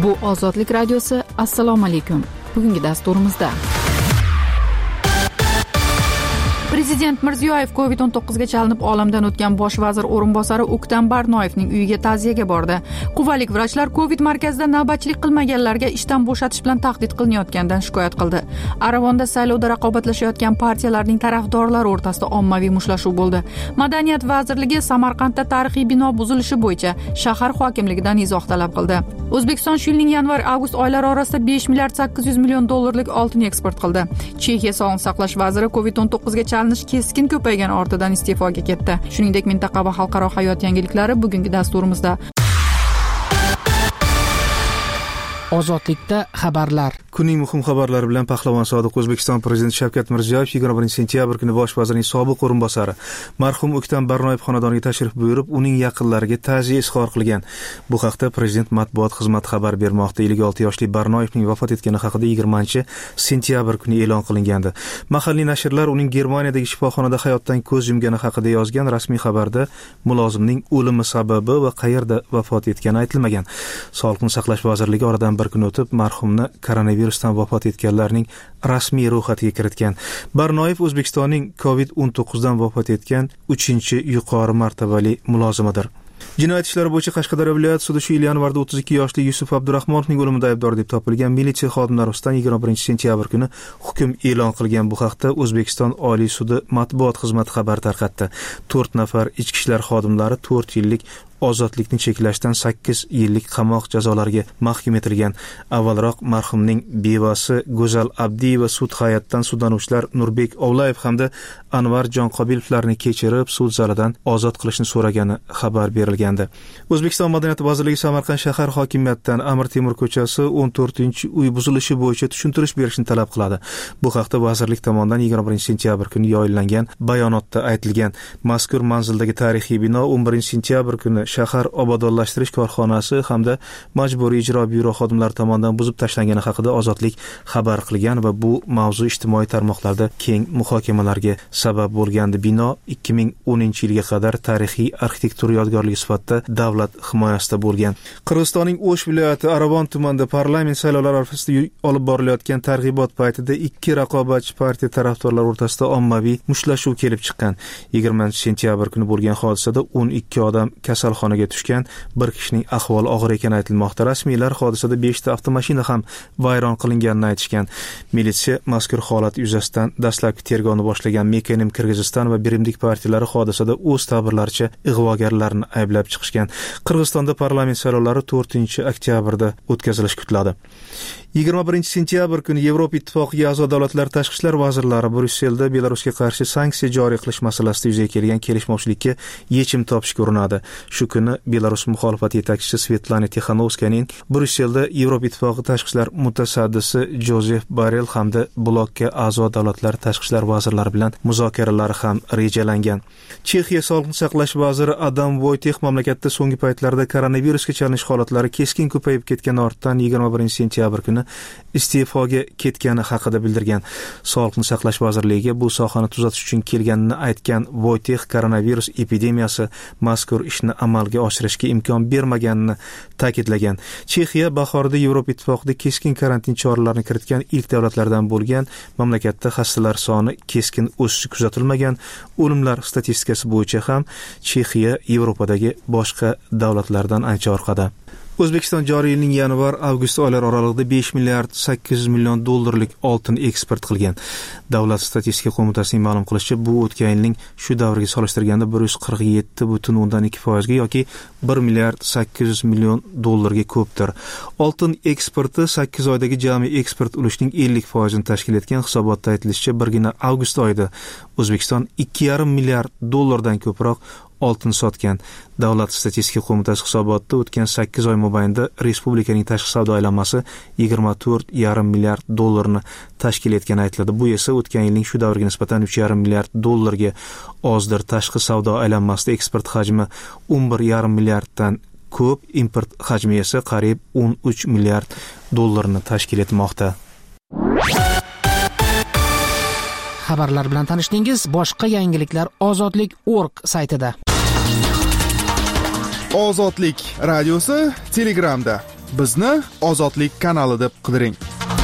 Bu Ozodlik radiosi. Assalomu alaykum. Bugungi dasturimizda Prezident Mirziyoyev COVID-19 ga chalinib olamdan o'tgan bosh vazir o'rinbosari O'ktam Barnoyevning uyiga ta'ziyaga bordi. Quvalik vrachlar COVID markazida navbatchilik qilmaganlarga ishdan bo'shatish bilan tahdid qilinayotganidan shikoyat qildi. Aravonda saylovda raqobatlashayotgan partiyalarning tarafdorlari o'rtasida ommaviy mushtlashuv bo'ldi. Madaniyat vazirligi Samarqandda tarixiy bino buzilishi bo'yicha shahar hokimligidan izoh talab qildi. O'zbekiston shu yilning yanvar-avgust oylari orasida 5 milliard 800 million dollarlik oltin eksport qildi. Chexiya sog'liqni saqlash vaziri COVID-19 ga chalinish keskin ko'paygan ortidan iste'foga ketdi. Shuningdek, mintaqa va xalqaro hayot yangiliklari bugungi dasturimizda. Ozodlikda xabarlar. Kunning muhim xabarlari bilan Pahlavon Sodiq. O'zbekiston prezidenti Shavkat Mirziyoyev 21-sentyabr kuni bosh vazirning sobiq o'rinbosari marhum O'ktam Barnoyev xonadoniga tashrif buyurib, uning yaqinlariga ta'ziya izhor qilgan. Bu haqda prezident matbuot xizmati xabar bermoqda. 56 yoshli Barnoyevning vafot etgani haqida 20-sentyabr kuni e'lon qilingandi. Mahalliy nashrlar uning Germaniyadagi shifoxonada hayotdan ko'z yumgani haqida yozgan. Rasmiy xabarda mulozimning o'limi sababi va qayerda vafot etgani aytilmagan. Sog'liqni saqlash vazirligi oradan bir kun o'tib marhumni koronavirusdan vafot etganlarning rasmiy ro'yxatiga kiritgan. Barnoyev O'zbekistonning COVID-19 dan vafot etgan 3-yuqori martabali mulozimidir. Jinoyat ishlari bo'yicha Qashqadaryo viloyat sudi shu yil yanvarda 32 yoshli Yusuf Abdurahmonovning o'limida aybdor deb topilgan militsiya xodimlari ustidan 21-sentyabr kuni hukm e'lon qilgan. Bu haqda O'zbekiston Oliy sudi matbuot xizmati xabar tarqatdi. 4 nafar ichki ishlar xodimlari 4 yillik ozodlikni cheklashdan 8 yillik qamoq jazolariga mahkum etilgan. Avvalroq marhumning bevasi Go'zal Abdiyeva sud hay'atidan sudlanuvchilar Nurbek Ovlayev hamda Anvar Jonqobilovlarni kechirib, sud zalidan ozod qilishni so'ragani xabar berilgandi. O'zbekiston Madaniyat vazirligi Samarqand shahar hokimiyatidan Amir Temur ko'chasi 14-uy buzilishi bo'yicha tushuntirish berishni talab qiladi. Bu haqda vazirlik tomonidan 21-sentyabr kuni yo'llangan bayonotda aytilgan. Mazkur manzildagi tarixiy bino 11-sentyabr kuni shahar obodonlashtirish korxonasi hamda majburiy ijro byuro xodimlari tomonidan buzib tashlangani haqida Ozodlik xabar qilgan va bu mavzu ijtimoiy tarmoqlarda keng muhokamalarga sabab bo'lgandi. Bino 2010-yilga qadar tarixiy arxitektura yodgorligi sifatida davlat himoyasida bo'lgan. Qirg'izistonning O'sh viloyati Aravon tumanida parlament saylovlari arafasida olib borilayotgan targ'ibot paytida ikki raqobatchi partiya tarafdorlari o'rtasida ommaviy mushtlashuv kelib chiqqan. 20-sentyabr kuni bo'lgan hodisada 12 odam kasalxonaga tushgan, bir kishining ahvoli og'ir ekani aytilmoqda. Rasmiylar hodisada 5 ta avtomashina ham vayron qilinganini aytishgan. Militsiya mazkur holat yuzasidan dastlabki tergovni boshlagan. Mekanim Qirg'iziston va Birimdik partiyalari hodisada o'z ta'birlaricha ig'vogarlarni ayblab chiqishgan. Qirg'izistonda parlament saylovlari 4-oktyabrda o'tkazilishi kutiladi. 21-sentyabr kuni Yevropa Ittifoqiga a'zo davlatlar tashqi ishlar vazirlari Bryusselda Belarusga qarshi sanksiya joriy qilish masalasida yuzaga kelgan kelishmovchilikka yechim topishga urinadi. Shu kuni Belarus muxolifat yetakchisi Svetlana Tixanovskaning Bryusselda Yevropa Ittifoqi tashqi ishlar mutasaddisi Jozef Borrell hamda blokka a'zo davlatlar tashqi ishlar vazirlari bilan muzokaralari ham rejalangan. Chexiya sog'liqni saqlash vaziri Adam Voytix mamlakatda so'nggi paytlarda koronavirusga chalinish holatlari keskin ko'payib ketgani ortidan 21-sentyabr kuni iste'foga ketgani haqida bildirgan. Sog'liqni saqlash vazirligiga bu sohani tuzatish uchun kelganini aytgan Voytix koronavirus epidemiyasi mazkur ishni amalga oshirishga imkon bermaganini ta'kidlagan. Chexiya bahorda Yevropa Ittifoqida keskin karantin choralarini kiritgan ilk davlatlardan bo'lgan. Mamlakatda xastalar soni keskin o'sishi kuzatilmagan. O'limlar statistikasi bo'yicha ham Chexiya Yevropadagi boshqa davlatlardan ancha orqada. O'zbekiston joriy yilning yanvar-avgust oylari oralig'ida 5 milliard 800 million dollarlik oltin eksport qilgan. Davlat statistika qo'mitasining ma'lum qilishicha, bu o'tgan yilning shu davriga solishtirganda 147.2% ga yoki 1 milliard 800 million dollarga ko'pdir. Oltin eksporti 8 oydagi jami eksport ulushining 50% ni tashkil etgan. Hisobotda aytilishicha, birgina avgust oyida O'zbekiston 2,5 milliard dollardan ko'proq oltin sotgan. Davlat statistika qo'mitasi hisobotida o'tgan 8 oy mobaynida respublikaning tashqi savdo aylanmasi 24,5 milliard dollarni tashkil etgani aytiladi. Bu esa o'tgan yilning shu davriga nisbatan 3,5 milliard dollarga ozdir. Tashqi savdo aylanmasida eksport hajmi 11,5 milliarddan ko'p, import hajmi esa qariyb 13 milliard dollarni tashkil etmoqda. Xabarlar bilan tanishdingiz. Boshqa yangiliklar ozodlik.org saytida. Ozodlik radiosi Telegramda. Bizni Ozodlik kanali deb qidiring.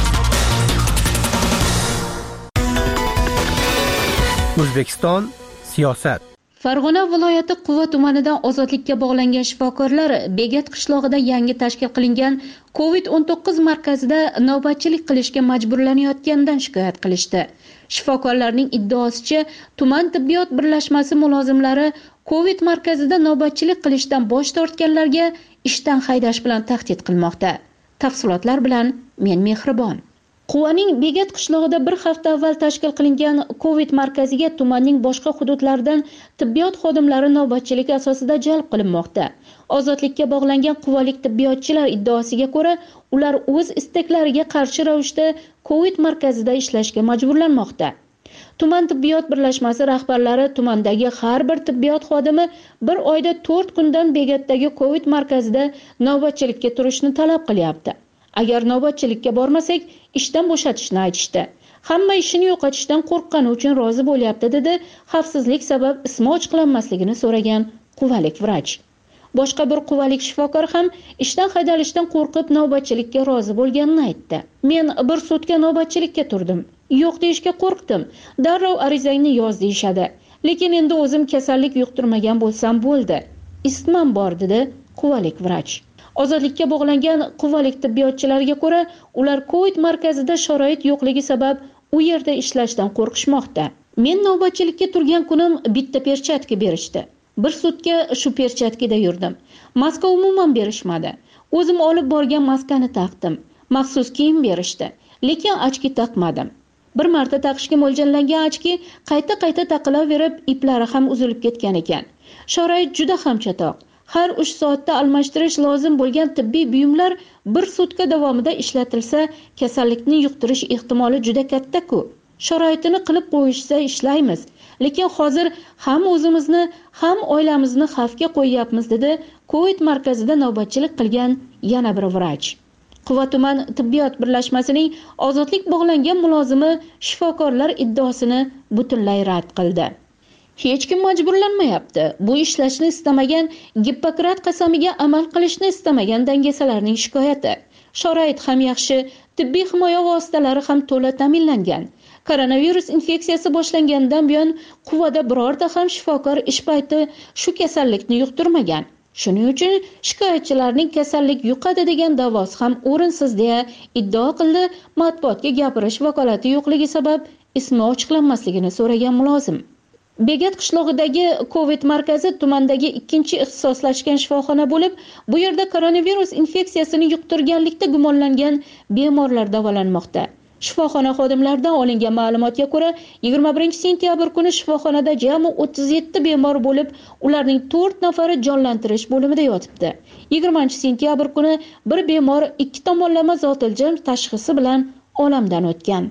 O'zbekiston siyosat. Farg'ona viloyati Quva tumanidan ozodlikka bog'langan shifokorlar Begat qishlog'ida yangi tashkil qilingan COVID-19 markazida navbatchilik qilishga majburlanayotganidan shikoyat qilishdi. Shifokorlarning iddaosicha, tuman tibbiyot birlashmasi mulozimlari COVID markazida navbatchilik qilishdan bosh tortganlarga ishdan haydash bilan tahdid qilmoqda. Tafsilotlar bilan men Mehribon. Quvaning Begat qishlog'ida bir hafta avval tashkil qilingan COVID markaziga tumanning boshqa hududlaridan tibbiyot xodimlari navbatchilik asosida jalb qilinmoqda. Ozodlikka bog'langan quvalik tibbiyotchilar iddaosiga ko'ra, ular o'z istaklariga qarshi ravishda COVID markazida ishlashga majburlanmoqda. Tuman tibbiyot birlashmasi rahbarlari tumandagi har bir tibbiyot xodimi bir oyda 4 kundan Begatdagi COVID markazida navbatchilikka turishni talab qilyapti. Agar navbatchilikka bormasak, ishdan bo'shatishni aytishdi. Hamma ishini yo'qotishdan qo'rqqani uchun rozi bo'lyapti, dedi xavfsizlik sabab ismi ochiqlanmasligini so'ragan quvalik vrach. Boshqa bir quvalik shifokor ham ishdan haydalishdan qo'rqib navbatchilikka rozi bo'lganini aytdi. Men bir sutka navbatchilikka turdim. Yo'q deyishga qo'rqdim. Darrov arizangni yoz deyishadi. Lekin endi o'zim kasallik yuqtirmagan bo'lsam bo'ldi. Isitmam bor, dedi quvalik vrach. Ozodlikka bog'langan quvalik tibbiyotchilarga ko'ra, ular COVID markazida sharoit yo'qligi sabab u yerda ishlashdan qo'rqishmoqda. Men navbatchilikka turgan kunim bitta perchatka berishdi. Bir sutka shu perchatkada yurdim. Maska umuman berishmadi. O'zim olib borgan maskani taqdim. Maxsus kiyim berishdi, lekin ochki taqmadim. Bir marta taqishga mo'ljallangan ochki qayta taqilaverib, iplari ham uzilib ketgan ekan. Sharoit juda ham chatoq. Har 3 soatda almashtirish lozim bo'lgan tibbiy buyumlar bir sutka davomida ishlatilsa, kasallikni yuqtirish ehtimoli juda katta-ku. Sharoitini qilib qo'yishsa ishlaymiz, lekin hozir ham o'zimizni, ham oilamizni xavfga qo'yyapmiz, dedi COVID markazida navbatchilik qilgan yana bir vrach. Quva tuman tibbiyot birlashmasining ozodlik bog'langan mulozimi shifokorlar iddaosini butunlay rad qildi. Hech kim majburlanmayapti. Bu ishlashni istamagan, Gippokrat qasamiga amal qilishni istamagan dangasalarning shikoyati. Sharoit ham yaxshi, tibbiy himoya vositalari ham to'la ta'minlangan. Koronavirus infeksiyasi boshlangandan buyon Quvada birorta ham shifokor ish payti shu kasallikni yuqtirmagan. Shuning uchun shikoyatchilarning kasallik yuqadi degan da'vosi ham o'rinsiz, deya iddao qildi matbuotga gapirish vakolati yo'qligi sabab ismi ochiqlanmasligini so'ragan mulozim. Begat qishlog'idagi COVID markazi tumandagi ikkinchi ixtisoslashgan shifoxona bo'lib, bu yerda koronavirus infeksiyasini yuqtirganlikda gumonlangan bemorlar davolanmoqda. Shifoxona xodimlaridan olingan ma'lumotga ko'ra, 21 sentyabr kuni shifoxonada jami 37 bemor bo'lib, ularning 4 nafari jonlantirish bo'limida yotibdi. 20 sentyabr kuni bir bemor 2 tomonlama zotiljam tashxisi bilan olamdan o'tgan.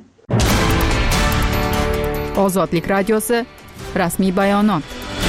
Ozodlik radiosi rasmiy bayonot.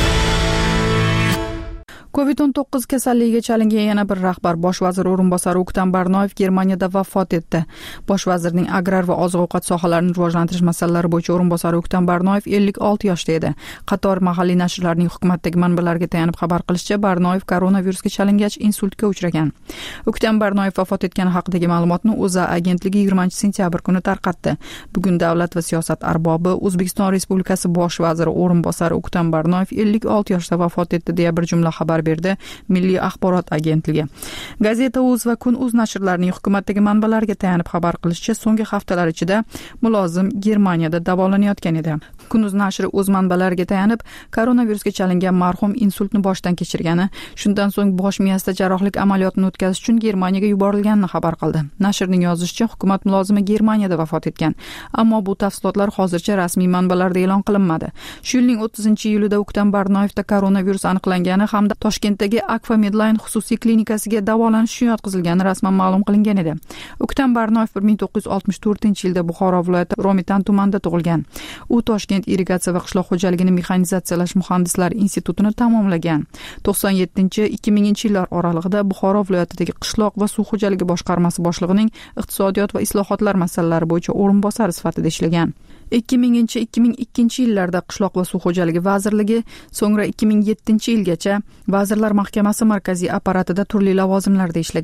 COVID-19 kasalligiga chalingan yana bir rahbar bosh vazir o'rinbosari O'ktam Barnoyev Germaniyada vafot etdi. Bosh vazirning agrar va oziq-ovqat sohalarini rivojlantirish masalalari bo'yicha o'rinbosari O'ktam Barnoyev 56 yoshda edi. Qator mahalliy nashrlarning hukumatdagi manbalarga tayanib xabar qilishicha, Barnoyev koronavirusga chalingach insultga uchragan. O'ktam Barnoyev vafot etgani haqidagi ma'lumotni O'zA agentligi 20 sentyabr kuni tarqatdi. Bugun davlat va siyosat arbobi O'zbekiston Respublikasi bosh vaziri o'rinbosari O'ktam Barnoyev 56 yoshda vafot etdi deya bir jumla xabar berdi Milliy axborot agentligi. Gazeta.uz va Kun.uz nashrlarining hukumatdagi manbalariga tayanib xabar qilishicha, so'nggi haftalar ichida mulozim Germaniyada davolanayotgan edi. Kun.uz nashri o'z manbalariga tayanib, koronavirusga chalingan marhum insultni boshdan kechirgani, shundan so'ng bosh miyasida jarrohlik amaliyotini o'tkazish uchun Germaniyaga yuborilganini xabar qildi. Nashrning yozishicha, hukumat mulozimi Germaniyada vafot etgan, ammo bu tafsilotlar hozircha rasmiy manbalarda e'lon qilinmadi. Shu yilning 30-iyulida O'ktam Barnoyevda koronavirus aniqlangani hamda Toshkentdagi Akfa Medline xususiy klinikasiga davolanish uchun yotqizilgani rasman ma'lum qilingan edi. O'ktam Barnoyev 1964-yilda Buxoro viloyati Romitan tumanida tug'ilgan. U Toshkent irrigatsiya va qishloq xo'jaligini mexanizatsiyalash muhandislari institutini tamomlagan. 97-2000-yillar oralig'ida Buxoro viloyatidagi qishloq va suv xo'jaligi boshqarmasi boshlig'ining iqtisodiyot va islohotlar masalalari bo'yicha o'rinbosari sifatida ishlagan. 2000-2002-yillarda qishloq va suv xo'jaligi vazirligi, so'ngra 2007-yilgacha Vazirlar Mahkamasi markaziy apparatida turli lavozimlarda ishlagan.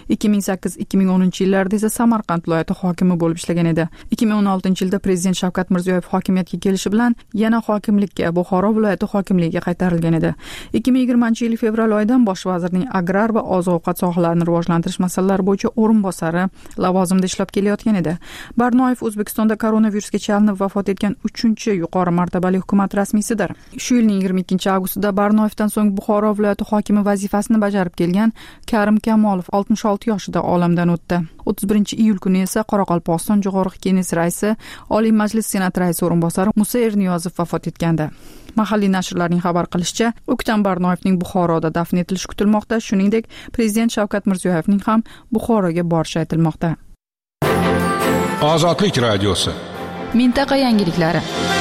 2008-2010 yillarda esa Samarqand viloyati hokimi bo'lib ishlagan edi. 2016-yilda prezident Shavkat Mirziyoyev hokimiyatga kelishi bilan yana hokimlikka Buxoro viloyati hokimligiga qaytarilgan edi. 2020-yil fevral oyidan bosh vazirning agrar va oziq-ovqat sohalarini rivojlantirish masalalari bo'yicha o'rinbosari lavozimida ishlab kelayotgan edi. Barnoyev O'zbekistonda koronavirusga chalinib vafot etgan 3-yuqori martabali hukumat rasmiysidir. Shu yilning 22-avgustida Barnoyevdan so'ng Buxoro viloyati hokimi vazifasini bajarib kelgan Karim Kamolov 66 yoshida olamdan o'tdi. 31-iyul kuni esa Qoraqalpog'iston Jo'qorg'i Kenges raisi, Oliy Majlis Senat raisi o'rinbosari Musa Erniyozov vafot etgandi. Mahalliy nashrlarning xabar qilishicha, O'ktam Barnoyevning Buxoroda dafn etilishi kutilmoqda. Shuningdek, prezident Shavkat Mirziyoyevning ham Buxoroga borishi aytilmoqda. Ozodlik radiosi. Mintaqa yangiliklari.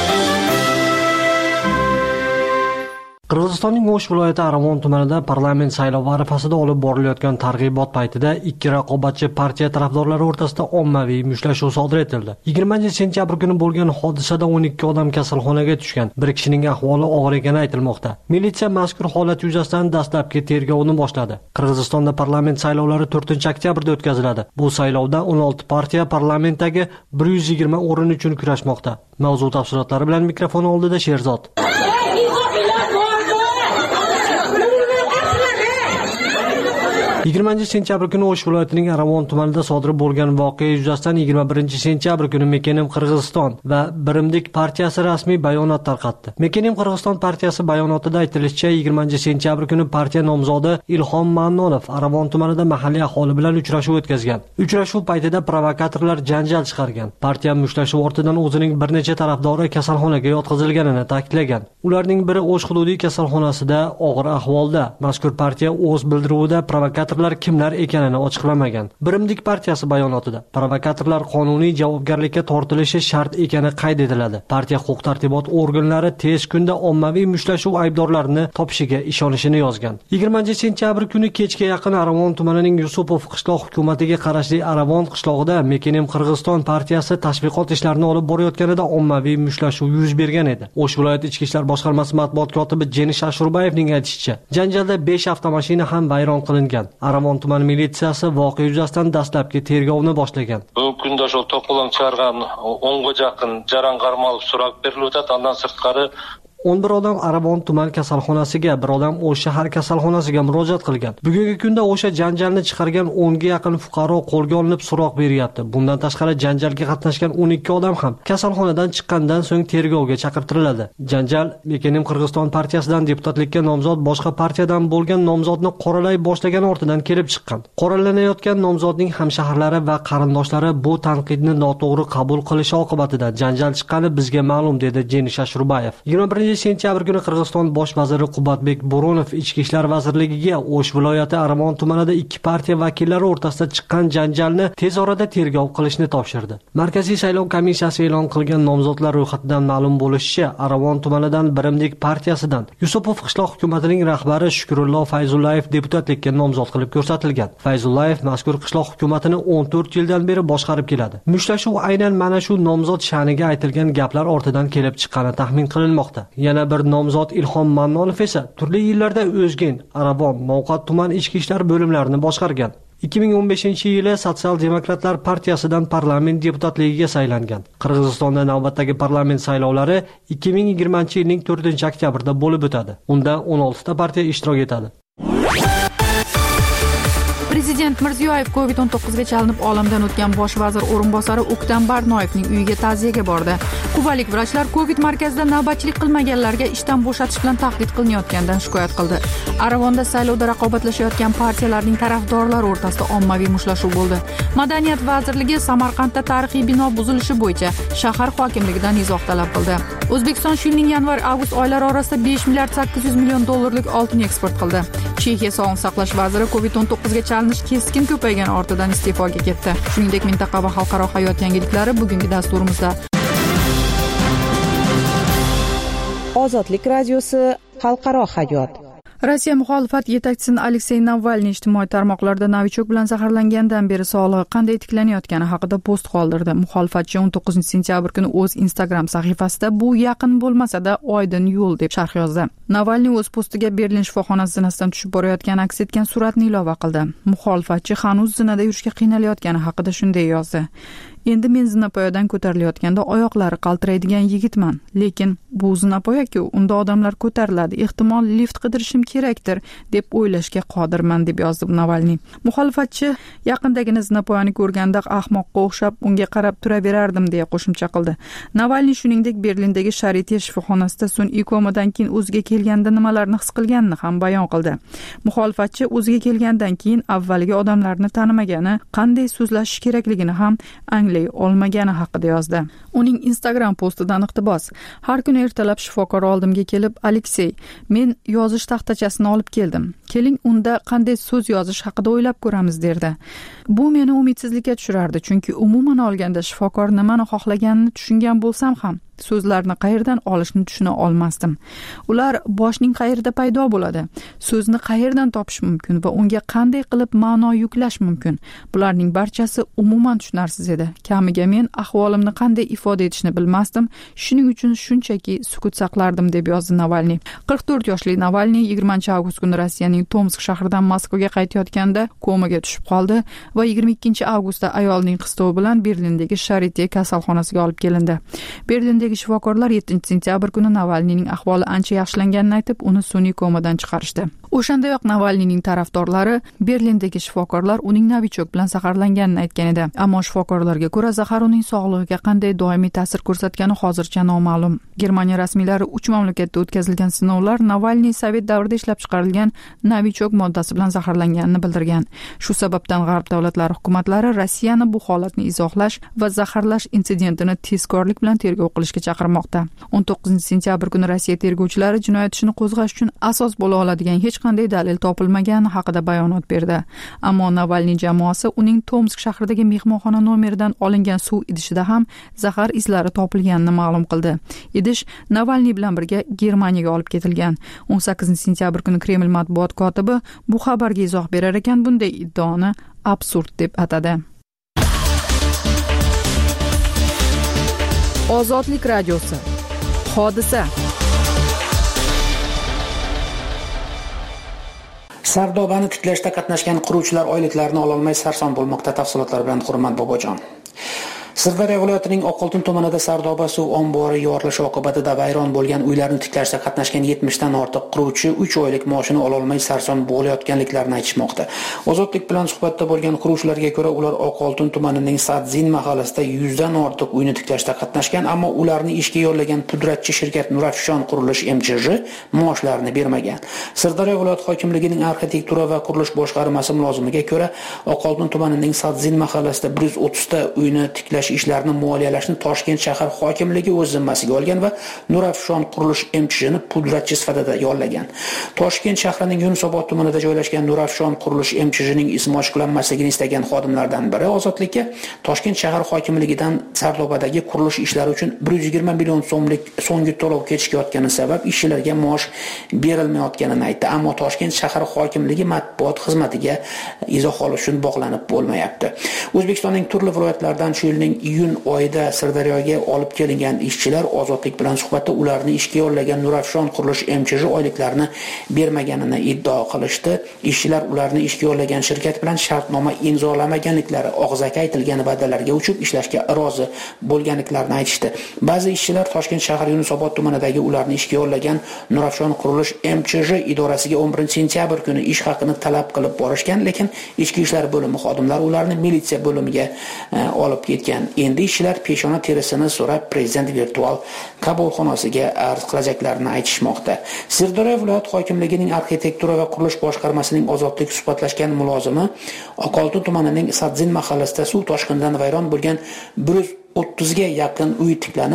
Qirg'izistonning O'sh viloyati Aravon tumanida parlament saylovi arafasida olib borilayotgan targ'ibot paytida ikki raqobatchi partiya tarafdorlari o'rtasida ommaviy mushtlashuv sodir etildi. 20-sentyabr kuni bo'lgan hodisada 12 odam kasalxonaga tushgan. Bir kishining ahvoli og'ir ekani aytilmoqda. Militsiya mazkur holat yuzasidan dastlabki tergovni boshladi. Qirg'izistonda parlament saylovlari 4-oktyabrda o'tkaziladi. Bu saylovda 16 partiya parlamentdagi 120 o'rin uchun kurashmoqda. Mavzu tafsilotlari bilan mikrofon oldida Sherzod. 20-sentyabr kuni O'sh viloyatining Aravon tumanida sodir bo'lgan voqea yuzasidan 21-sentyabr kuni Mekenim Qirg'iziston va Birimdik partiyasi rasmiy bayonot tarqatdi. Mekenim Qirg'iziston partiyasi bayonotida aytilishicha, 20-sentyabr kuni partiya nomzodi Ilhom Mannonov Aravon tumanida mahalliy aholi bilan uchrashuv o'tkazgan. Uchrashuv paytida provokatorlar janjal chiqargan. Partiya mushtlashuv ortidan o'zining bir necha tarafdori kasalxonaga yotqizilganini ta'kidlagan. Ularning biri O'sh hududiy kasalxonasida og'ir ahvolda. Mazkur partiya o'z bildiruvida provokator kimlar ekanini ochiqlamagan. Birimdik partiyasi bayonotida provokatorlar qonuniy javobgarlikka tortilishi shart ekani qayd etiladi. Partiya huquq-tartibot organlari tez kunda ommaviy mushtlashuv aybdorlarini topishiga ishonishini yozgan. 20-sentyabr kuni kechga yaqin Aravon tumanining Yusupov qishloq hukumatiga qarashli Aravon qishlog'ida Mekenim Qirg'iziston partiyasi tashviqot ishlarini olib borayotganida ommaviy mushtlashuv yuz bergan edi. O'sh viloyati ichki ishlar boshqarmasi matbuot kotibi Jenish Ashurbayevning aytishicha, janjalda 5 avtomashina ham vayron qilingan. Aravon tuman militsiyasi voqea yuzasidan dastlabki tergovni boshlagan. Bugungi kunda shu to'polon chiqargan 10 ga yaqin jaran qarmalib so'rab berildi. Undan sirtqari 11 odam Aravon tuman kasalxonasiga, bir odam O'sh shahar kasalxonasiga murojaat qilgan. Bugungi kunda o'sha janjalni chiqargan 10 ga yaqin fuqaro qo'lga olinib so'roq beryapti. Bundan tashqari janjalga qatnashgan 12 odam ham kasalxonadan chiqqandan so'ng tergovga chaqirtiriladi. Janjal Mekenim Qirg'iziston partiyasidan deputatlikka nomzod boshqa partiyadan bo'lgan nomzodni qoralay boshlagan ortidan kelib chiqqan. Qoralanayotgan nomzodning hamshaharlari va qarindoshlari bu tanqidni noto'g'ri qabul qilishi oqibatida janjal chiqqani bizga ma'lum, dedi Jenish Ashurbayev. 21-sentyabr kuni Qirg'iziston bosh vaziri Qubatbek Bo'ronov Ichki ishlar vazirligiga O'sh viloyati Aravon tumanida ikki partiya vakillari o'rtasida chiqqan janjalni tez orada tergov qilishni topshirdi. Markaziy saylov komissiyasi e'lon qilgan nomzodlar ro'yxatidan ma'lum bo'lishicha, Aravon tumanidan Birimdik partiyasidan Yusupov qishloq hukumatining rahbari Shukrullo Fayzullayev deputatlikka nomzod qilib ko'rsatilgan. Fayzullayev mazkur qishloq hukumatini 14 yildan beri boshqarib keladi. Mushtlashuv aynan mana shu nomzod sha'niga aytilgan gaplar ortidan kelib chiqqani taxmin qilinmoqda. Yana bir nomzod Ilhom Mannonov esa turli yillarda O'zgen, Aravon, Novqat tuman ichki ishlar bo'limlarini boshqargan. 2015-yili Sotsial-demokratlar partiyasidan parlament deputatligiga saylangan. Qirg'izistonda navbatdagi parlament saylovlari 2020-yilning 4-oktyabrda bo'lib o'tadi. Unda 16 ta partiya ishtirok etadi. Prezident Mirziyoyev COVID-19 ga chalinib olamdan o'tgan bosh vazir o'rinbosari O'ktam Barnoyevning uyiga ta'ziyaga bordi. Quvalik vrachlar COVID markazida navbatchilik qilmaganlarga ishdan bo'shatish bilan tahdid qilinayotganidan shikoyat qildi. Aravonda saylovda raqobatlashayotgan partiyalarning tarafdorlari o'rtasida ommaviy mushtlashuv bo'ldi. Madaniyat vazirligi Samarqandda tarixiy bino buzilishi bo'yicha shahar hokimligidan izoh talab qildi. O'zbekiston shu yilning yanvar-avgust oylari orasida 5 milliard 800 million dollarlik oltin eksport qildi. Chexiya sog'liqni saqlash vaziri COVID-19 ga chalinish keskin ko'paygan ortidan iste'foga ketdi. Shuningdek, mintaqa va xalqaro hayot yangiliklari bugungi dasturimizda. Ozodlik radiosi, xalqaro hayot. Rossiya muxolifat yetakchisi Aleksey Navalniy ijtimoiy tarmoqlarda novichok bilan zaharlangandan beri sog'lig'i qanday tiklanayotgani haqida post qoldirdi. Muxolifatchi 19-sentyabr kuni o'z Instagram sahifasida bu yaqin bo'lmasa-da oydin yo'l deb sharh yozdi. Navalniy o'z postiga Berlin shifoxonasi zinasidan tushib borayotgani aks etgan suratni ilova qildi. Muxolifatchi hanuz zinada yurishga qiynalayotgani haqida shunday yozdi. Endi men zinapoyadan ko'tarilayotganda oyoqlari qaltiraydigan yigitman, lekin bu zinapoya-ku, unda odamlar ko'tariladi, ehtimol lift qidirishim kerakdir deb o'ylashga qodirman deb yozdi Navalniy. Muxolifatchi yaqindagina zinapoyani ko'rganda ahmoqqa o'xshab unga qarab turaverardim deya qo'shimcha qildi. Navalniy shuningdek Berlindagi Charite shifoxonasida sun'iy komadan keyin o'ziga kelganda nimalarni his qilganini ham bayon qildi. Muxolifatchi o'ziga kelgandan keyin avvaliga odamlarni tanimagani, qanday so'zlashish kerakligini ham olmagani haqida yozdi. Uning Instagram postidan iqtibos: har kuni ertalab shifokor oldimga kelib, Aleksey, men yozish taxtachasini olib keldim. Keling, unda qanday so'z yozish haqida o'ylab ko'ramiz derdi. Bu meni umidsizlikka tushirardi, chunki umuman olganda shifokor nimani xohlaganini tushungan bo'lsam ham so'zlarni qayerdan olishni tushuna olmasdim. Ular boshning qayerda paydo bo'ladi, so'zni qayerdan topish mumkin va unga qanday qilib ma'no yuklash mumkin. Bularning barchasi umuman tushunarsiz edi. Kamiga men ahvolimni qanday ifoda etishni bilmasdim, shuning uchun shunchaki sukut saqlardim deb yozdi Navalniy. 44 yoshli Navalniy 20-avgust kuni Rossiyaning Tomsk shahridan Moskvaga qaytayotganda komaga tushib qoldi va 22-avgustda ayolning qistovi bilan Berlindagi Charite kasalxonasiga olib kelindi. Berlindagi shifokorlar 7-sentyabr kuni Navalniyning ahvoli ancha yaxshilanganini aytib, uni sun'iy komadan chiqarishdi. O'shandayoq Navalniyning tarafdorlari Berlindagi shifokorlar uning novichok bilan zaharlanganini aytgan edi. Ammo shifokorlarga ko'ra, zahar uning sog'lig'iga qanday doimiy ta'sir ko'rsatgani hozircha noma'lum. Germaniya rasmiylari 3 mamlakatda o'tkazilgan sinovlar Navalniy Sovet davrida ishlab chiqarilgan novichok moddasi bilan zaharlanganini bildirgan. Shu sababdan G'arb davlatlari hukumatlari Rossiyani bu holatni izohlash va zaharlash insidentini tezkorlik bilan tergov qilishga chaqirmoqda. 19-sentyabr kuni Rossiya tergovchilari jinoyat ishini qo'zg'ash uchun asos bo'la oladigan hech qanday dalil topilmagani haqida bayonot berdi. Ammo Navalniy jamoasi uning Tomsk shahridagi mehmonxona nomeridan olingan suv idishida ham zahar izlari topilganini ma'lum qildi. Idish Navalniy bilan birga Germaniyaga olib ketilgan. 18-sentyabr kuni Kreml matbuot kotibi bu xabarga izoh berar ekan, bunday iddaoni absurd deb atadi. Ozodlik radiosi. Hodisa. Sardobani tiklashda qatnashgan quruvchilar oyliklarini ololmay sarson bo'lmoqda. Tafsilotlar bilan Hurmat Bobojon. Sirdaryo viloyatining Oqoltin tumanida Sardoba suv ombori yorilishi oqibatida vayron bo'lgan uylarni tiklashda qatnashgan 70 dan ortiq quruvchi 3 oylik maoshini ololmay sarson bo'layotganliklarini aytishmoqda. Ozodlik bilan suhbatda bo'lgan quruvchilarga ko'ra, ular Oqoltin tumanining Sadzin mahallasida 100 dan ortiq uyni tiklashda qatnashgan, ammo ularni ishga yollagan pudratchi shirkat Nurafshon qurilish MChJ maoshlarini bermagan. Sirdaryo viloyat hokimligining arxitektura va qurilish boshqarmasi mulozimiga ko'ra, Oqoltin tumanining Sadzin mahallasida 130 ta uyni tiklash ishlarini moliyalashni Toshkent shahar hokimligi o'z zimmasiga olgan va Nurafshon qurilish MChJni pudratchi sifatida yollagan. Toshkent shahrining Yunusobod tumanida joylashgan Nurafshon qurilish MChJning ismi oshkorlanmasligini istagan xodimlardan biri Ozodlikka Toshkent shahar hokimligidan Sardobadagi qurilish ishlari uchun 120 million so'mlik so'nggi to'lov kechikayotgani sabab ishchilarga maosh berilmayotganini aytdi. Ammo Toshkent shahar hokimligi matbuot xizmatiga izoh olish uchun bog'lanib bo'lmayapti. O'zbekistonning turli viloyatlaridan shu yilning iyun oyida Sirdaryoga olib kelingan ishchilar Ozodlik bilan suhbatda ularni ishga yollagan Nurafshon qurilish MChJ oyliklarini bermaganini iddao qilishdi. Ishchilar ularni ishga yollagan shirkat bilan shartnoma imzolamaganliklari, og'zaki aytilgan va'dalarga uchib ishlashga rozi bo'lganliklarini aytishdi. Ba'zi ishchilar Toshkent shahar Yunusobod tumanidagi ularni ishga yollagan Nurafshon qurilish MChJ idorasiga 11-sentyabr kuni ish haqini talab qilib borishgan, lekin ichki ishlar bo'limi xodimlari ularni militsiya bo'limiga olib ketgan. Endi ishchilar peshona terisini so'rab prezident virtual qabulxonasiga arz qilajaklarini aytishmoqda. Sirdaryo viloyat hokimligining arxitektura va qurilish boshqarmasining Ozodlik suhbatlashgan mulozimi Oqoltin tumanining Sadzin mahallasida suv toshqinidan vayron bo'lgan 130 ga yaqin uy tiklanib,